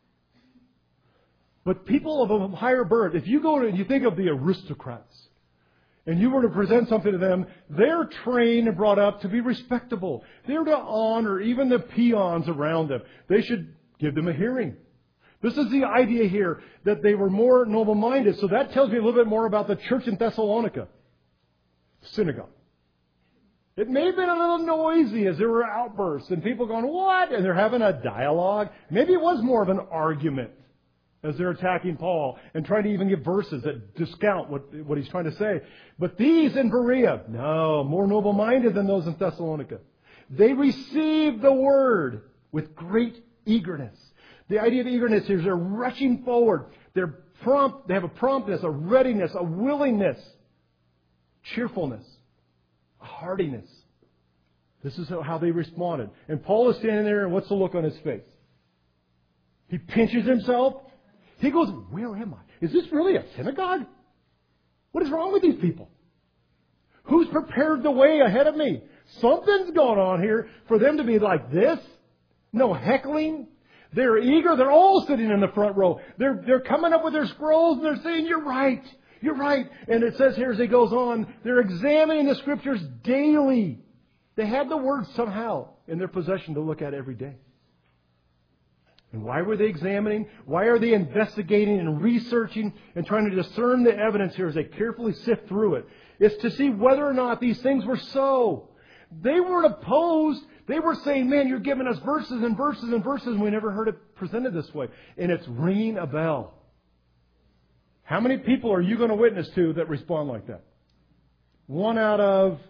But people of a higher birth, if you go and you think of the aristocrats, and you were to present something to them, they're trained and brought up to be respectable. They're to honor even the peons around them. They should give them a hearing. This is the idea here, that they were more noble-minded. So that tells me a little bit more about the church in Thessalonica. Synagogue. It may have been a little noisy as there were outbursts and people going, what? And they're having a dialogue. Maybe it was more of an argument as they're attacking Paul and trying to even give verses that discount what he's trying to say. But these in Berea, no, more noble-minded than those in Thessalonica. They received the word with great eagerness. The idea of eagerness is they're rushing forward. They're prompt. They have a promptness, a readiness, a willingness, cheerfulness, a heartiness. This is how they responded. And Paul is standing there, and what's the look on his face? He pinches himself. He goes, where am I? Is this really a synagogue? What is wrong with these people? Who's prepared the way ahead of me? Something's going on here for them to be like this. No heckling. They're eager. They're all sitting in the front row. They're coming up with their scrolls and they're saying, you're right. You're right. And it says here as he goes on, they're examining the Scriptures daily. They had the Word somehow in their possession to look at every day. And why were they examining? Why are they investigating and researching and trying to discern the evidence here as they carefully sift through it? It's to see whether or not these things were so. They weren't opposed. They were saying, man, you're giving us verses and verses and verses, and we never heard it presented this way. And it's ringing a bell. How many people are you going to witness to that respond like that? 1 out of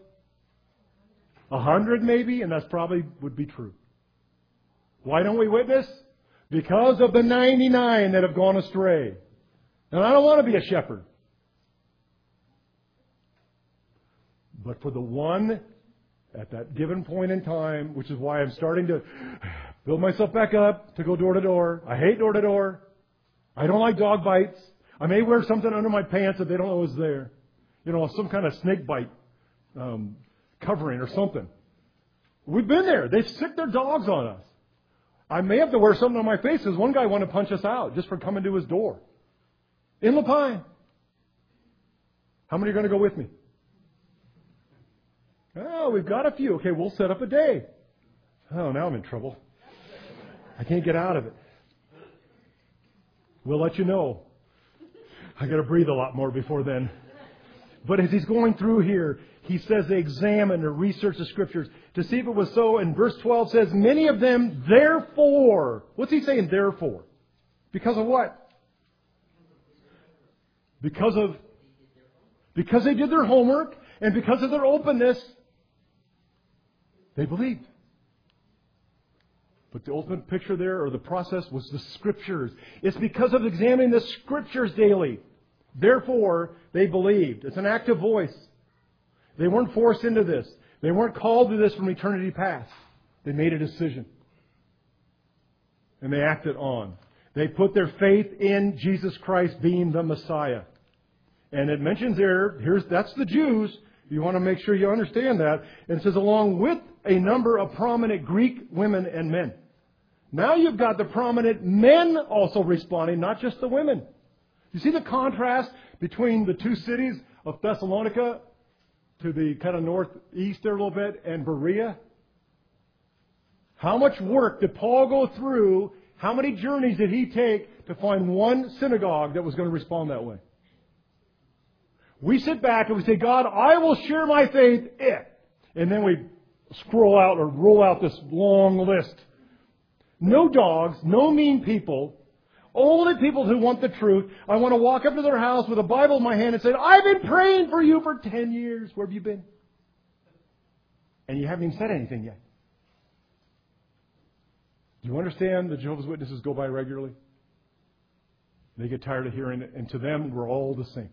100 maybe, and that's probably would be true. Why don't we witness? Because of the 99 that have gone astray. And I don't want to be a shepherd. But for the one at that given point in time, which is why I'm starting to build myself back up to go door to door. I hate door to door. I don't like dog bites. I may wear something under my pants that they don't know is there. You know, some kind of snake bite covering or something. We've been there. They've sicked their dogs on us. I may have to wear something on my face because one guy wanted to punch us out just for coming to his door. In La Pine. How many are going to go with me? Oh, we've got a few. Okay, we'll set up a day. Oh, now I'm in trouble. I can't get out of it. We'll let you know. I got to breathe a lot more before then. But as he's going through here, he says they examined or researched the Scriptures to see if it was so. And verse 12 says, many of them, therefore. What's he saying, therefore? Because of what? Because they did their homework and because of their openness, they believed. But the ultimate picture there, or the process, was the Scriptures. It's because of examining the Scriptures daily. Therefore, they believed. It's an active voice. They weren't forced into this. They weren't called to this from eternity past. They made a decision. And they acted on. They put their faith in Jesus Christ being the Messiah. And it mentions there, that's the Jews. You want to make sure you understand that. And it says, along with a number of prominent Greek women and men. Now you've got the prominent men also responding, not just the women. You see the contrast between the two cities of Thessalonica to the kind of northeast there a little bit and Berea? How much work did Paul go through? How many journeys did he take to find one synagogue that was going to respond that way? We sit back and we say, God, I will share my faith if. And then we scroll out or roll out this long list. No dogs, no mean people, only people who want the truth. I want to walk up to their house with a Bible in my hand and say, I've been praying for you for 10 years. Where have you been? And you haven't even said anything yet. Do you understand that Jehovah's Witnesses go by regularly? They get tired of hearing it, and to them, we're all the same.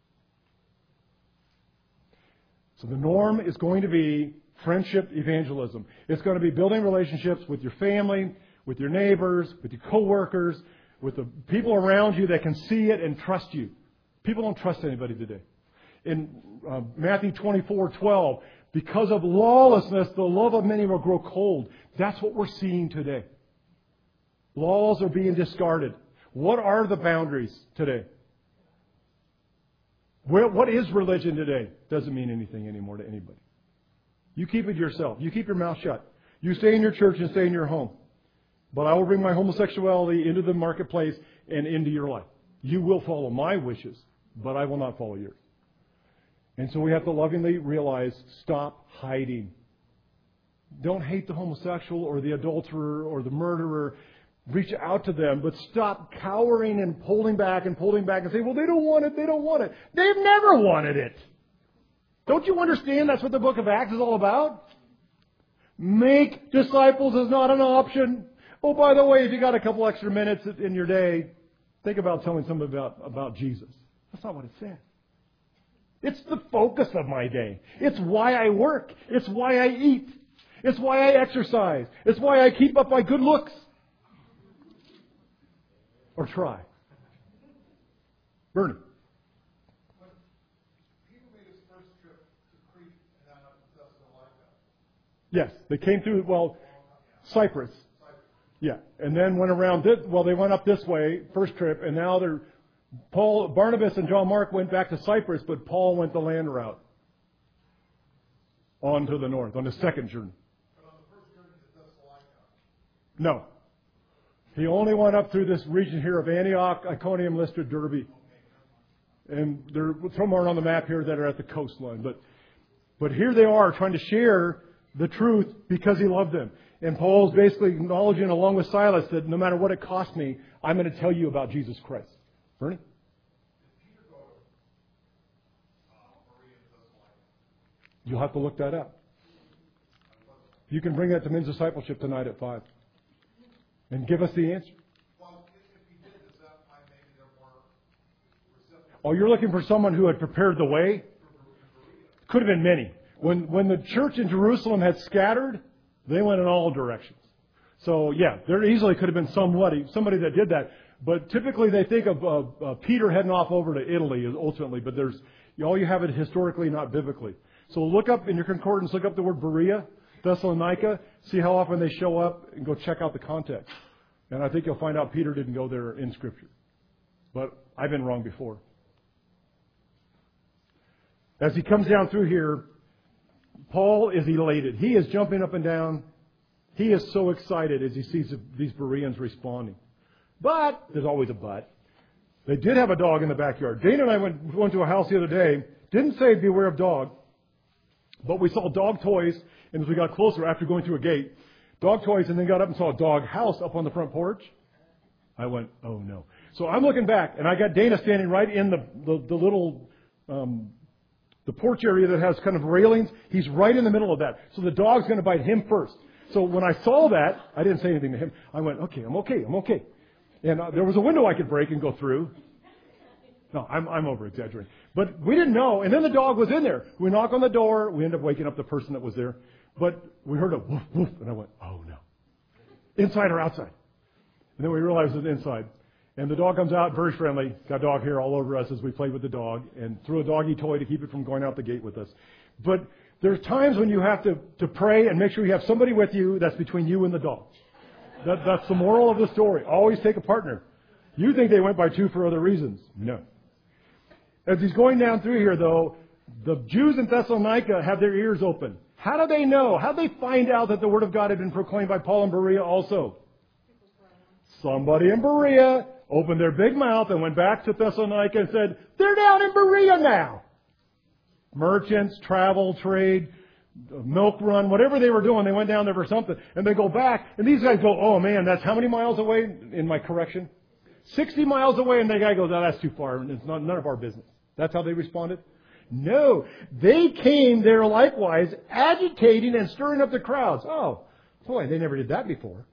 So the norm is going to be friendship evangelism. It's going to be building relationships with your family, with your neighbors, with your coworkers, with the people around you that can see it and trust you. People don't trust anybody today. In Matthew 24:12, because of lawlessness, the love of many will grow cold. That's what we're seeing today. Laws are being discarded. What are the boundaries today? What is religion today? Doesn't mean anything anymore to anybody. You keep it to yourself. You keep your mouth shut. You stay in your church and stay in your home. But I will bring my homosexuality into the marketplace and into your life. You will follow my wishes, but I will not follow yours. And so we have to lovingly realize, stop hiding. Don't hate the homosexual or the adulterer or the murderer. Reach out to them, but stop cowering and pulling back and say, well, they don't want it, they don't want it. They've never wanted it. Don't you understand that's what the book of Acts is all about? Make disciples is not an option. Oh, by the way, if you got a couple extra minutes in your day, think about telling somebody about Jesus. That's not what it says. It's the focus of my day. It's why I work. It's why I eat. It's why I exercise. It's why I keep up my good looks. Or try. Bernie. When Peter made his first trip to Crete and then up to Thessalonica. Yes, they came through, Cyprus. Yeah, and then went around they went up this way, first trip, and now Barnabas and John Mark went back to Cyprus, but Paul went the land route on to the north, on the second journey. But on the first journey to Thessalonica. No. He only went up through this region here of Antioch, Iconium, Lystra, Derbe. And there are some more on the map here that are at the coastline. But here they are trying to share the truth because he loved them. And Paul's basically acknowledging along with Silas that no matter what it costs me, I'm going to tell you about Jesus Christ. Bernie? You'll have to look that up. You can bring that to men's discipleship tonight at 5. And give us the answer. Well, if he did, does that might maybe they're more receptive? Oh, you're looking for someone who had prepared the way? Could have been many. When the church in Jerusalem had scattered, they went in all directions. So, yeah, there easily could have been somebody that did that. But typically they think of Peter heading off over to Italy ultimately, but all you have it historically, not biblically. So look up in your concordance, look up the word Berea, Thessalonica, see how often they show up, and go check out the context. And I think you'll find out Peter didn't go there in Scripture. But I've been wrong before. As he comes down through here, Paul is elated. He is jumping up and down. He is so excited as he sees these Bereans responding. But, there's always a but. They did have a dog in the backyard. Dana and I went to a house the other day. Didn't say beware of dog. But we saw dog toys. And as we got closer, after going through a gate, dog toys, and then got up and saw a dog house up on the front porch. I went, oh no. So I'm looking back, and I got Dana standing right in the little, the porch area that has kind of railings. He's right in the middle of that. So the dog's going to bite him first. So when I saw that, I didn't say anything to him. I went, okay, I'm okay. And there was a window I could break and go through. No, I'm over-exaggerating. But we didn't know. And then the dog was in there. We knock on the door. We end up waking up the person that was there. But we heard a woof, woof. And I went, oh, no. Inside or outside? And then we realized it was inside. And the dog comes out, very friendly. Got dog hair all over us as we played with the dog. And threw a doggy toy to keep it from going out the gate with us. But there's times when you have to pray and make sure you have somebody with you that's between you and the dog. That's the moral of the story. Always take a partner. You think they went by two for other reasons. No. As he's going down through here, though, the Jews in Thessalonica have their ears open. How do they know? How do they find out that the Word of God had been proclaimed by Paul in Berea also? Somebody in Berea opened their big mouth and went back to Thessalonica and said, they're down in Berea now. Merchants, travel, trade, milk run, whatever they were doing, they went down there for something. And they go back, and these guys go, oh man, that's how many miles away in my correction? 60 miles away, and the guy goes, oh, that's too far, and it's none of our business. That's how they responded? No. They came there likewise, agitating and stirring up the crowds. Oh, boy, they never did that before.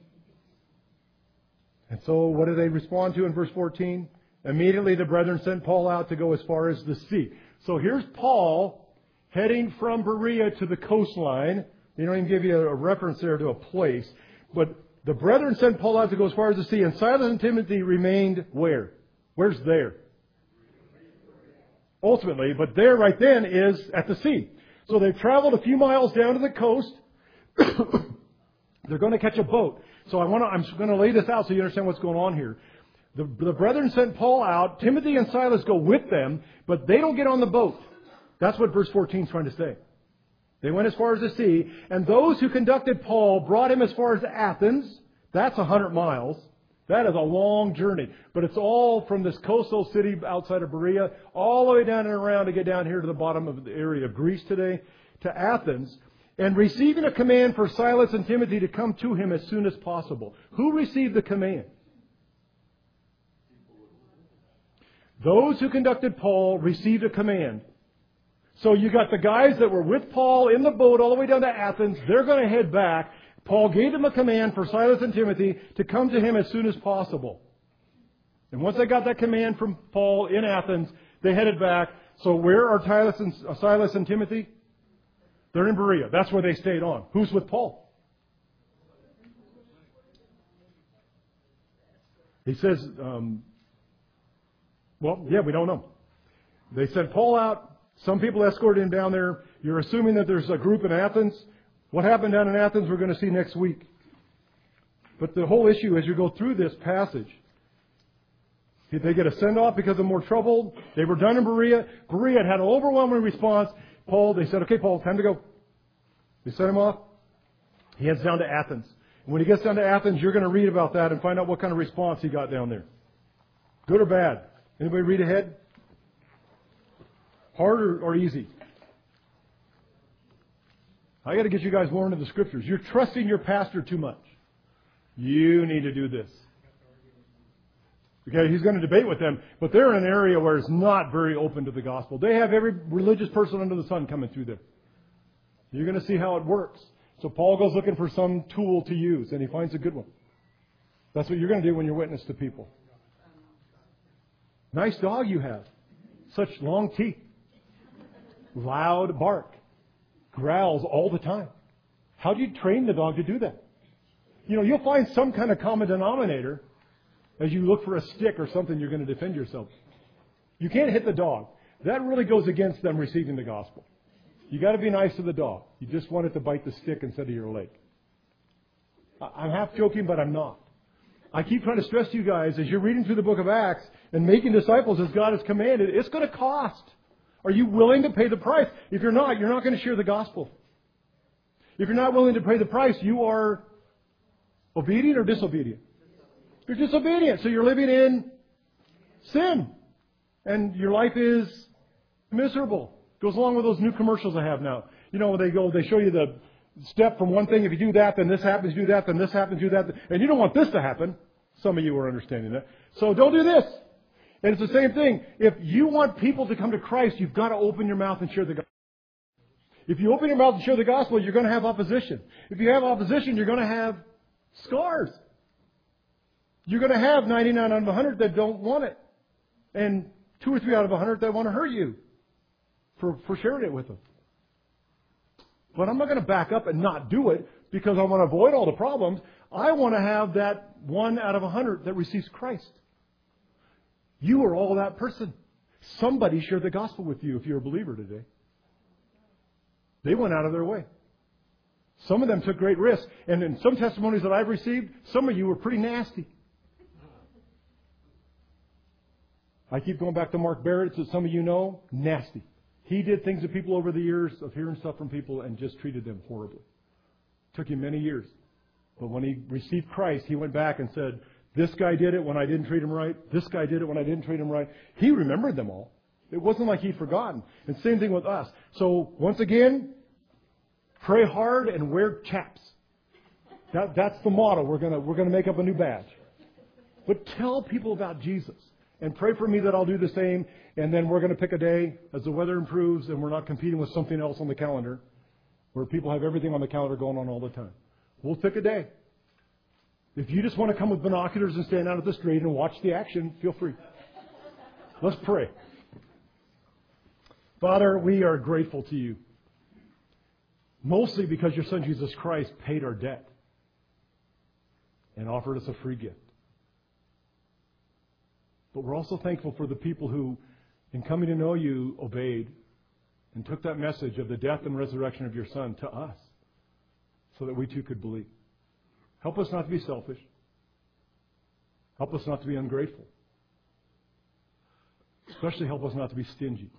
And so what do they respond to in verse 14? Immediately the brethren sent Paul out to go as far as the sea. So here's Paul heading from Berea to the coastline. They don't even give you a reference there to a place. But the brethren sent Paul out to go as far as the sea. And Silas and Timothy remained where? Where's there? Ultimately, but there right then is at the sea. So they've traveled a few miles down to the coast. They're going to catch a boat. So I'm going to lay this out so you understand what's going on here. The brethren sent Paul out. Timothy and Silas go with them, but they don't get on the boat. That's what verse 14 is trying to say. They went as far as the sea, and those who conducted Paul brought him as far as Athens. That's 100 miles. That is a long journey. But it's all from this coastal city outside of Berea, all the way down and around to get down here to the bottom of the area of Greece today, to Athens. And receiving a command for Silas and Timothy to come to him as soon as possible. Who received the command? Those who conducted Paul received a command. So you got the guys that were with Paul in the boat all the way down to Athens. They're going to head back. Paul gave them a command for Silas and Timothy to come to him as soon as possible. And once they got that command from Paul in Athens, they headed back. So where are Silas and Timothy? They're in Berea. That's where they stayed on. Who's with Paul? He says, we don't know. They sent Paul out. Some people escorted him down there. You're assuming that there's a group in Athens. What happened down in Athens, we're going to see next week. But the whole issue as you go through this passage, they get a send-off because of more trouble. They were done in Berea. Berea had an overwhelming response. They said, okay, Paul, time to go. They sent him off. He heads down to Athens. And when he gets down to Athens, you're going to read about that and find out what kind of response he got down there. Good or bad? Anybody read ahead? Hard or easy? I got to get you guys more into the Scriptures. You're trusting your pastor too much. You need to do this. Okay, he's going to debate with them, but they're in an area where it's not very open to the gospel. They have every religious person under the sun coming through there. You're going to see how it works. So Paul goes looking for some tool to use, and he finds a good one. That's what you're going to do when you witness to people. Nice dog you have. Such long teeth. Loud bark. Growls all the time. How do you train the dog to do that? You'll find some kind of common denominator as you look for a stick or something you're going to defend yourself. You can't hit the dog. That really goes against them receiving the gospel. You got to be nice to the dog. You just want it to bite the stick instead of your leg. I'm half joking, but I'm not. I keep trying to stress to you guys, as you're reading through the book of Acts and making disciples as God has commanded, it's going to cost. Are you willing to pay the price? If you're not going to share the gospel. If you're not willing to pay the price, you are obedient or disobedient? You're disobedient. So you're living in sin. And your life is miserable. Goes along with those new commercials I have now. You know, they show you the step from one thing. If you do that, then this happens. Do that, then this happens. Do that. And you don't want this to happen. Some of you are understanding that. So don't do this. And it's the same thing. If you want people to come to Christ, you've got to open your mouth and share the gospel. If you open your mouth and share the gospel, you're going to have opposition. If you have opposition, you're going to have scars. You're going to have 99 out of 100 that don't want it. And 2 or 3 out of 100 that want to hurt you for sharing it with them. But I'm not going to back up and not do it because I want to avoid all the problems. I want to have that 1 out of 100 that receives Christ. You are all that person. Somebody shared the gospel with you if you're a believer today. They went out of their way. Some of them took great risks. And in some testimonies that I've received, some of you were pretty nasty. I keep going back to Mark Barrett, so some of you know, nasty. He did things to people over the years of hearing stuff from people and just treated them horribly. Took him many years. But when he received Christ, he went back and said, this guy did it when I didn't treat him right. This guy did it when I didn't treat him right. He remembered them all. It wasn't like he'd forgotten. And same thing with us. So once again, pray hard and wear chaps. That's the motto. We're gonna make up a new badge. But tell people about Jesus. And pray for me that I'll do the same. And then we're going to pick a day as the weather improves and we're not competing with something else on the calendar where people have everything on the calendar going on all the time. We'll pick a day. If you just want to come with binoculars and stand out at the street and watch the action, feel free. Let's pray. Father, we are grateful to you. Mostly because your Son Jesus Christ paid our debt and offered us a free gift. But we're also thankful for the people who, in coming to know you, obeyed and took that message of the death and resurrection of your Son to us so that we too could believe. Help us not to be selfish. Help us not to be ungrateful. Especially help us not to be stingy.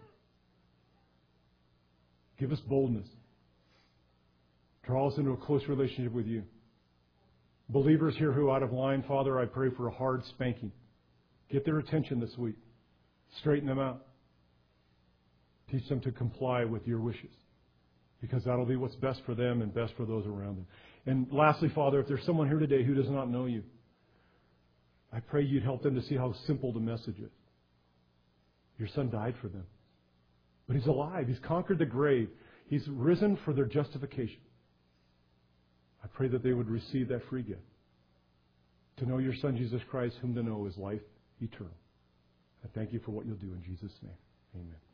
Give us boldness. Draw us into a close relationship with you. Believers here who are out of line, Father, I pray for a hard spanking. Get their attention this week. Straighten them out. Teach them to comply with your wishes. Because that'll be what's best for them and best for those around them. And lastly, Father, if there's someone here today who does not know you, I pray you'd help them to see how simple the message is. Your Son died for them. But He's alive. He's conquered the grave. He's risen for their justification. I pray that they would receive that free gift. To know your Son, Jesus Christ, whom to know is life eternal. I thank you for what you'll do in Jesus' name. Amen.